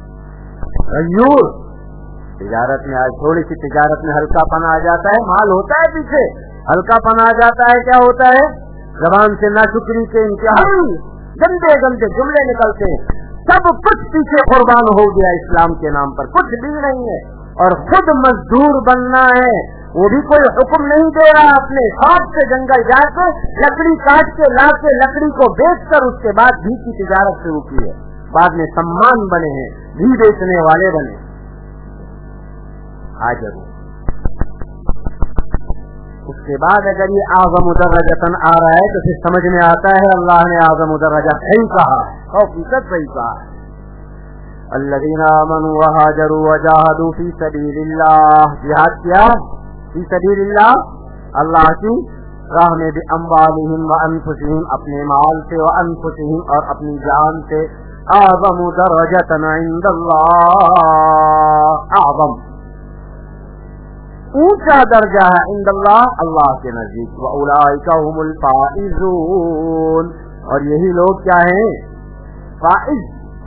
غیور تجارت میں آج تھوڑی سی تجارت میں ہلکا پن آ جاتا ہے، مال ہوتا ہے پیچھے، ہلکا پن آ جاتا ہے. کیا ہوتا ہے؟ زبان سے ناشکری کے انتہائی گندے گندے جملے نکلتے ہیں. سب کچھ پیچھے قربان ہو گیا اسلام کے نام پر، کچھ بھی نہیں ہے. اور خود مزدور بننا ہے، وہ بھی کوئی حکم نہیں دے رہا. اپنے ہاتھ سے جنگل جا کے لکڑی کاٹ کے لا کے لکڑی کو بیچ کر اس کے بعد گھی کی تجارت شروع کی ہے. بعد میں سمان بنے ہیں، گھی بیچنے والے بنے. حاجر اس کے بعد اگر یہ اعظم درجتن آ رہا ہے تو پھر سمجھ میں آتا ہے اللہ نے اعظم درجہ صحیح کہا، سو فیصد صحیح کہا. الذین آمنوا وہاجروا وجاہدوا فی سبیل اللہ، جہاد کیا فی سبیل اللہ، اللہ کی راہ میں، باموالہم وانفسہم، اپنے مال سے، وانفسہم اور اپنی جان سے. اعظم درجۃ عند اللہ، اعظم اونچا درجہ ہے عند اللہ، اللہ کے نزدیک. واولئک هم الفائزون، اور یہی لوگ کیا ہیں؟ فائز،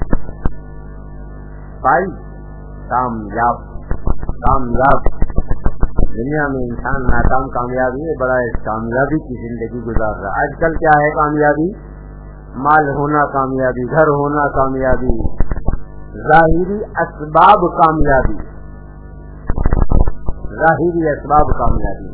فائز کامیاب. کامیاب دنیا میں انسان ناکام کامیابی ہے، بڑا کامیابی کی زندگی گزار رہا ہے. آج کل کیا ہے کامیابی؟ مال ہونا کامیابی، گھر ہونا کامیابی، ظاہری اسباب کامیابی، ظاہری اسباب کامیابی.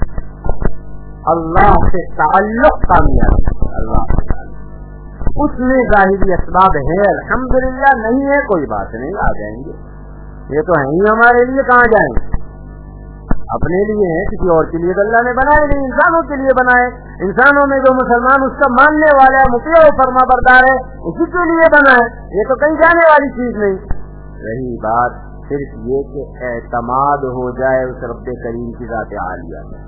اللہ سے تعلق کامیابی، اللہ سے تعلق اس میں ظاہری اسباب ہے، الحمدللہ. نہیں ہے کوئی بات نہیں، آ جائیں گے. یہ تو ہیں ہی ہمارے لیے، کہاں جائیں گے؟ اپنے لیے ہیں، کسی اور کے لیے تو اللہ نے بنائے نہیں، انسانوں کے لیے بنائے. انسانوں میں جو مسلمان اس کا ماننے والا ہے، مطیع و فرما بردار ہے، اسی کے لیے بنائے. یہ تو کہیں جانے والی چیز نہیں. رہی بات صرف یہ کہ اعتماد ہو جائے اس رب کریم کی ذات عالیہ میں.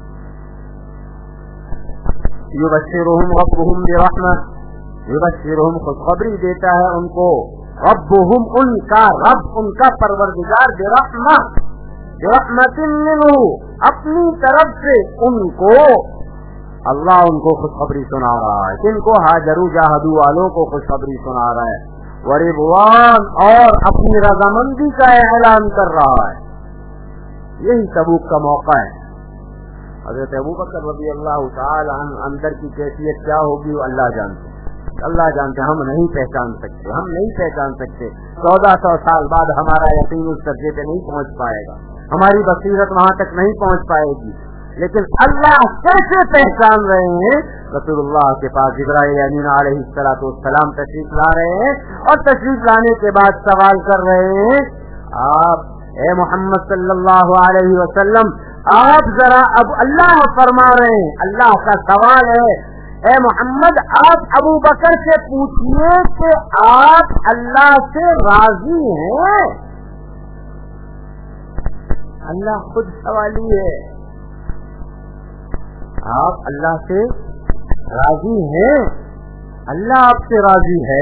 یبشرہم ربہم برحمۃ، یبشرہم خوشخبری دیتا ہے ان کو، ربہم ان کا رب، ان کا پروردگار، برحمۃ، برحمۃ منہ، اپنی طرف سے ان کو اللہ ان کو خوشخبری سنا رہا ہے. جن کو ہاجروا جاہدوا والوں کو خوشخبری سنا رہا ہے. ورضوان، اور اپنی رضامندی کا اعلان کر رہا ہے. یہی تبوک کا موقع ہے. حضرت ابوبکر رضی اللہ تعالی عنہ اندر کی کیفیت کیا ہوگی وہ اللہ جانتے. اللہ جانتے ہم نہیں پہچان سکتے، ہم نہیں پہچان سکتے. چودہ سو سال بعد ہمارا یقین اس درجے پہ نہیں پہنچ پائے گا، ہماری بصیرت وہاں تک نہیں پہنچ پائے گی. لیکن اللہ کیسے پہچان رہے ہیں؟ رسول اللہ کے پاس جبرائیل امین علیہ الصلوۃ والسلام تشریف لا رہے ہیں اور تشریف لانے کے بعد سوال کر رہے ہیں، آپ اے محمد صلی اللہ علیہ وسلم آپ ذرا، اب اللہ فرما رہے ہیں، اللہ کا سوال ہے، اے محمد آپ ابو بکر سے پوچھیے کہ آپ اللہ سے راضی ہیں. اللہ خود سوالی ہے، آپ اللہ سے راضی ہیں؟ اللہ آپ سے راضی ہے.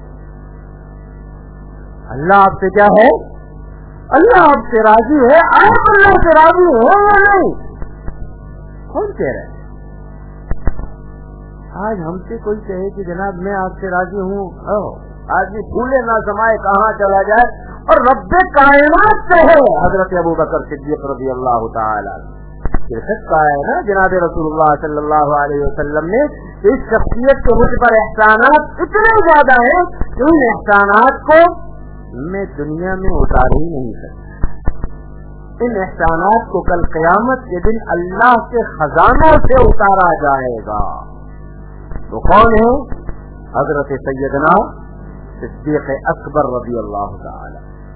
اللہ آپ سے کیا ہے؟ اللہ آپ سے راضی ہے. آپ اللہ سے راضی ہیں یا نہیں؟ کون کہہ رہے ہیں؟ آج ہم سے کوئی کہے کہ جناب میں آپ سے راضی ہوں، آدمی بھولے نہ سمائے کہاں چلا جائے. اور رب کائنات سے ہے حضرت ابو بکر صدیق رضی اللہ تعالی کہا ہے نا جناب رسول اللہ صلی اللہ علیہ وسلم نے، اس شخصیت کے مجھ پر احسانات اتنے زیادہ ہیں کہ ان احسانات کو میں دنیا میں اتار ہی نہیں سکتا. ان احسانات کو کل قیامت کے دن اللہ کے خزانوں سے اتارا جائے گا. تو کون ہے؟ حضرت سیدنا صدیق اکبر رضی اللہ تعالی.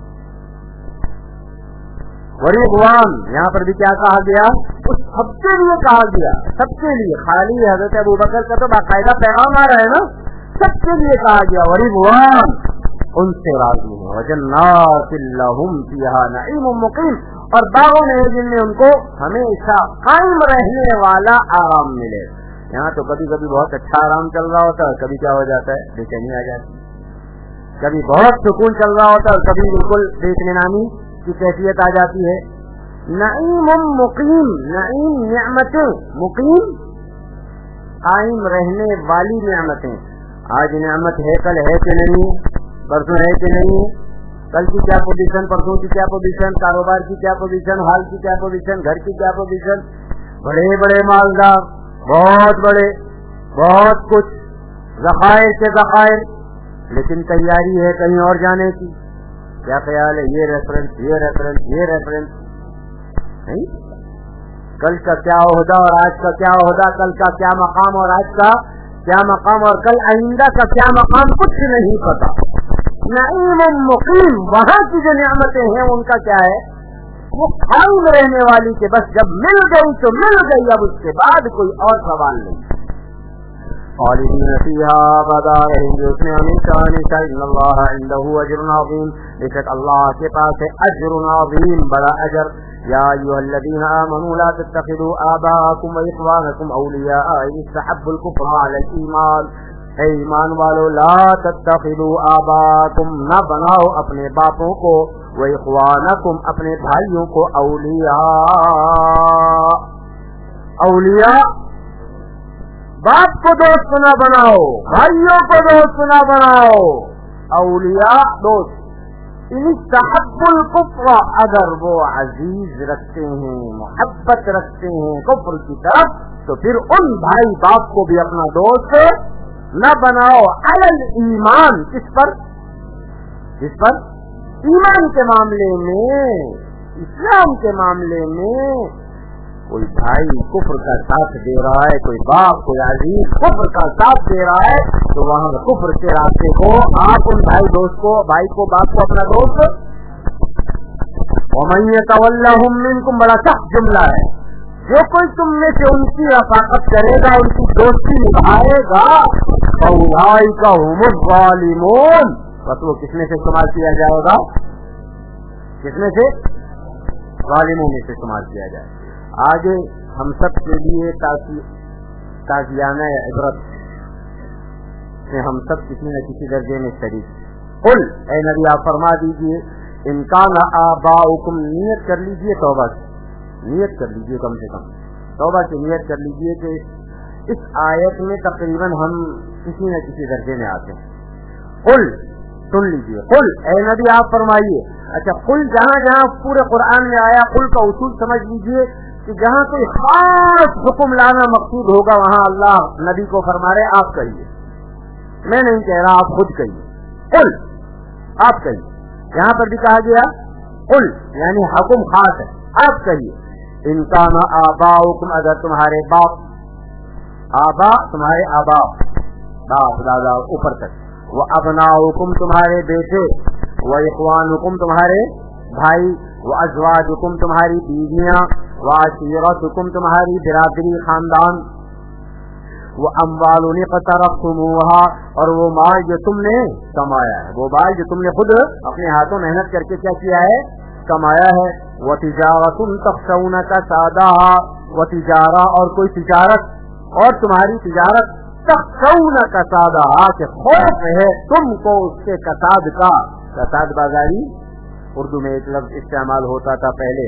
ورضوان یہاں پر بھی کیا کہا گیا؟ اس سب کے لیے کہا گیا، سب کے لیے، خالی حضرت ابو بکر کا تو باقاعدہ پیغام آ رہا ہے نا، سب کے لیے کہا گیا ورضوان، ان سے راضی ہیں. وجنات لہم فیہا نعیم مقیم، اور باغوں میں جن میں ان کو ہمیشہ قائم رہنے والا آرام ملے. یہاں تو کبھی کبھی بہت اچھا آرام چل رہا ہوتا ہے، کبھی کیا ہو جاتا ہے بے چینی آ جاتی، کبھی بہت سکون چل رہا ہوتا ہے اور کبھی بالکل بے اطمینانی کی کیفیت آ جاتی ہے. نعیم مقیم، نعیم نعمتیں، مقیم قائم رہنے والی نعمتیں. آج نعمت ہے، کل ہے کہ نہیں، پرسوں ہے کہ نہیں، کل کی کیا پوزیشن، پرسوں کی کیا پوزیشن، کاروبار کی کیا پوزیشن، حال کی کیا پوزیشن، گھر کی کیا پوزیشن. بڑے بڑے مالدار، بہت بڑے، بہت کچھ، ذخائر کے ذخائر، لیکن تیاری ہے کہیں اور جانے کی. کیا خیال ہے؟ یہ ریفرنس، یہ ریفرنس، یہ ریفرنس نہیں. کل کا کیا عہدہ اور آج کا کیا عہدہ، کل کا کیا مقام اور آج کا کیا مقام، اور کل آئندہ کا کیا مقام، کچھ نہیں پتا. نعیم مقیم، وہاں کی جو نعمتیں ہیں ان کا کیا ہے؟ وہ قائم رہنے والی کہ بس جب مل گئی تو مل گئی، اب اس کے بعد کوئی اور سوال نہیں. خالدین فیہا ابدا، رہیں گے اس میں ہمیشہ ہمیشہ. ان اللہ عندہ اجر عظیم، بے شک اللہ کے پاس ہے اجر عظیم، بڑا اجر. یا ایھا الذین آمنوا لا تتخذوا آباءکم واخوانکم اولیاء ان استحبوا الکفر علی الایمان. اے ایمان والو، لا تتخذوا آباءکم، نہ بناؤ اپنے باپوں کو، واخوانکم اپنے بھائیوں کو، اولیاء، اولیاء باپ کو دوست نہ بناؤ، بھائیوں کو دوست نہ بناؤ، اولیاء دوست. ان استحبوا الکفر، اگر وہ عزیز رکھتے ہیں، محبت رکھتے ہیں کفر کی طرف، تو پھر ان بھائی باپ کو بھی اپنا دوست نہ بناؤ. علی الایمان، کس پر؟ کس پر؟ ایمان کے معاملے میں، اسلام کے معاملے میں. کوئی بھائی کفر کا ساتھ دے رہا ہے، کوئی باپ، کوئی عزیز کفر کا ساتھ دے رہا ہے، تو وہاں کفر کے راستے کو آپ ان بھائی دوست کو، بھائی کو، باپ کو اپنا دوست. وَمَن يَتَوَلَّهُم مِّنكُم، بڑا سخت جملہ ہے. جو کوئی تم میں سے ان کی رفاقت کرے گا، ان کی دوستی نبھائے گا، فَأُولَٰئِكَ هُمُ الظَّالِمُونَ. بس وہ کس میں سے استعمال کیا جائے گا؟ کس میں سے؟ ظالموں میں سے استعمال کیا جائے. آگے ہم سب کے لیے تازیانہ عبرت سے ہم سب کسی نہ کسی درجے میں شریک. قل، اے نبی آپ فرما دیجئے، ان کان آباؤکم، نیت کر لیجئے، توبہ کی نیت کر لیجئے، کم سے کم توبہ کی نیت کر لیجئے کہ اس آیت میں تقریباً ہم کسی نہ کسی درجے میں آتے ہیں. قل، سن لیجئے، قل، اے نبی آپ فرمائیے. اچھا، قل جہاں جہاں پورے قرآن میں آیا، قل کا اصول سمجھ لیجئے کہ جہاں کوئی خاص حکم لانا مقصود ہوگا، وہاں اللہ نبی کو فرما رہے آپ کہیے. میں نہیں کہہ رہا، آپ خود کہیے، قل آپ کہیے. یہاں پر بھی کہا گیا قل یعنی حکم خاص ہے، آپ کہیے. ان کان آباؤکم اگر تمہارے باپ، آبا تمہارے آبا باپ دادا اوپر تک، وہ ابناؤکم تمہارے بیٹے، وہ اخوانکم تمہارے بھائی، وہ ازواجکم تمہاری بیویاں، وہ عشیرتکم تمہاری برادری خاندان، وہ اموال اقترفتموها اور وہ مال جو تم نے کمایا ہے، وہ مال جو تم نے خود اپنے ہاتھوں محنت کر کے کیا کیا ہے، کمایا ہے. وہ تجارت تخشون کسادها، وہ تجارہ اور کوئی تجارت اور تمہاری تجارت تخشون کسادها کہ خوف ہے تم کو اس کے کساد کا. کساد بازاری اردو میں ایک لفظ استعمال ہوتا تھا پہلے،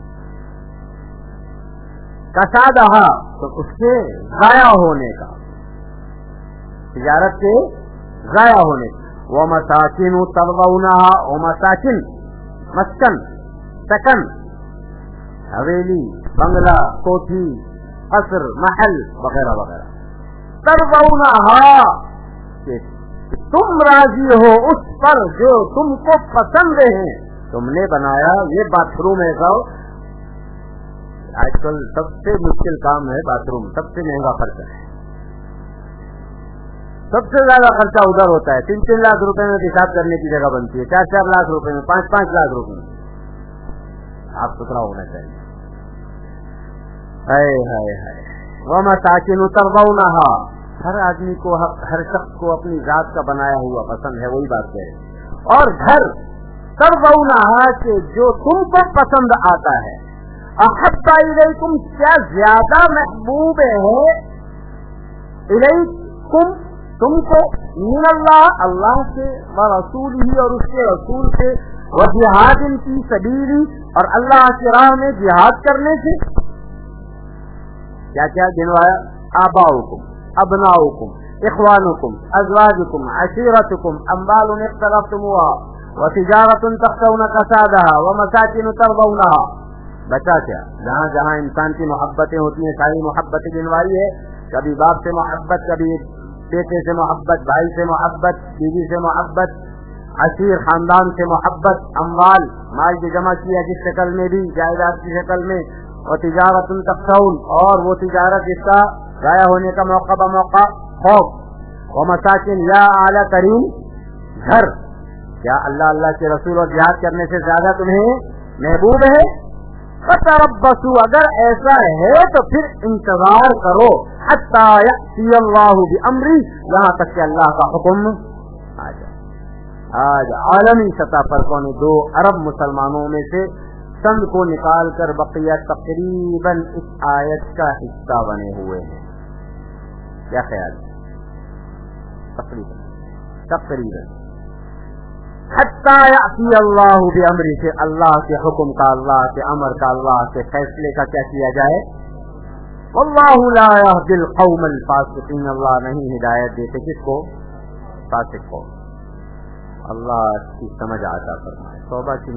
کسادها تو اس کے ضائع ہونے کا، تجارت کے ضائع ہونے کا. ومساکن ترضونها، ومساکن مسکن سکن، حویلی، بنگلہ، کوٹھی، قصر، محل وغیرہ وغیرہ. ترضونها کہ تم راضی ہو اس پر جو تم کو پسند ہے، تم نے بنایا. یہ باتھ روم ہے سو آج کل سب سے مشکل کام ہے باتھ روم، سب سے مہنگا خرچہ ہے، سب سے زیادہ خرچہ ادھر ہوتا ہے. تین تین لاکھ روپے میں پیشاب کرنے کی جگہ بنتی ہے، چار چار لاکھ روپے میں، پانچ پانچ لاکھ روپے میں. آپ ستھرا ہونا چاہیے. ہائے ہائے ہائے. ومساکن ترضونها، ہر آدمی کو، ہر شخص کو اپنی ذات کا بنایا ہوا پسند ہے، وہی بات ہے. اور گھر ترضونها کہ جو تم کو پسند آتا ہے. احب الیکم کیا زیادہ محبوب ہے، الیکم تم کو، من اللہ اللہ سے، ورسولہ اور اس کے رسول سے، وجہاد فی سبیلہ اور اللہ کی راہ میں جہاد کرنے سے. کیا کیا گنوایا؟ آباؤکم، ابناؤکم، اخوانکم، ازواجکم، عشیرتکم، اموال اقترفتموها وتجارت تخشون کسادها ومساکن ترضونها. بچا کیا؟ جہاں جہاں انسان کی محبتیں ہوتی ہیں ساری محبتیں گنوائی ہے. کبھی باپ سے محبت، کبھی بیٹے سے محبت، بھائی سے محبت، بیوی سے محبت، عشیر خاندان سے محبت، اموال مال جو جمع کیا جس شکل میں بھی، جائیداد کی شکل میں، اور تجارت تخشون اور وہ تجارت جس کا ضائع ہونے کا موقع بموقع خوف. ومساکن یا اعلیٰ ترین گھر. کیا اللہ اللہ کے رسول اور جہاد کرنے سے زیادہ تمہیں محبوب ہے؟ فتربصوا اگر ایسا ہے تو پھر انتظار کرو، حتی یأتی اللہ بامری یہاں تک کہ اللہ کا حکم آ جائے. آج عالمی سطح پر پونے دو ارب مسلمانوں میں سے چند کو نکال کر بقیہ تقریباً اس آیت کا حصہ بنے ہوئے ہیں. کیا خیال؟ تقریباً تقریباً حتی یأتی اللہ بامری سے اللہ کے حکم کا، اللہ کے امر کا، اللہ کے فیصلے کا کیا کیا جائے. واللہ لا یہدی القوم الفاسقین اللہ نہیں ہدایت دیتے کس کو؟ فاسق کو. اللہ کی سمجھ عطا فرمائے. توبہ کی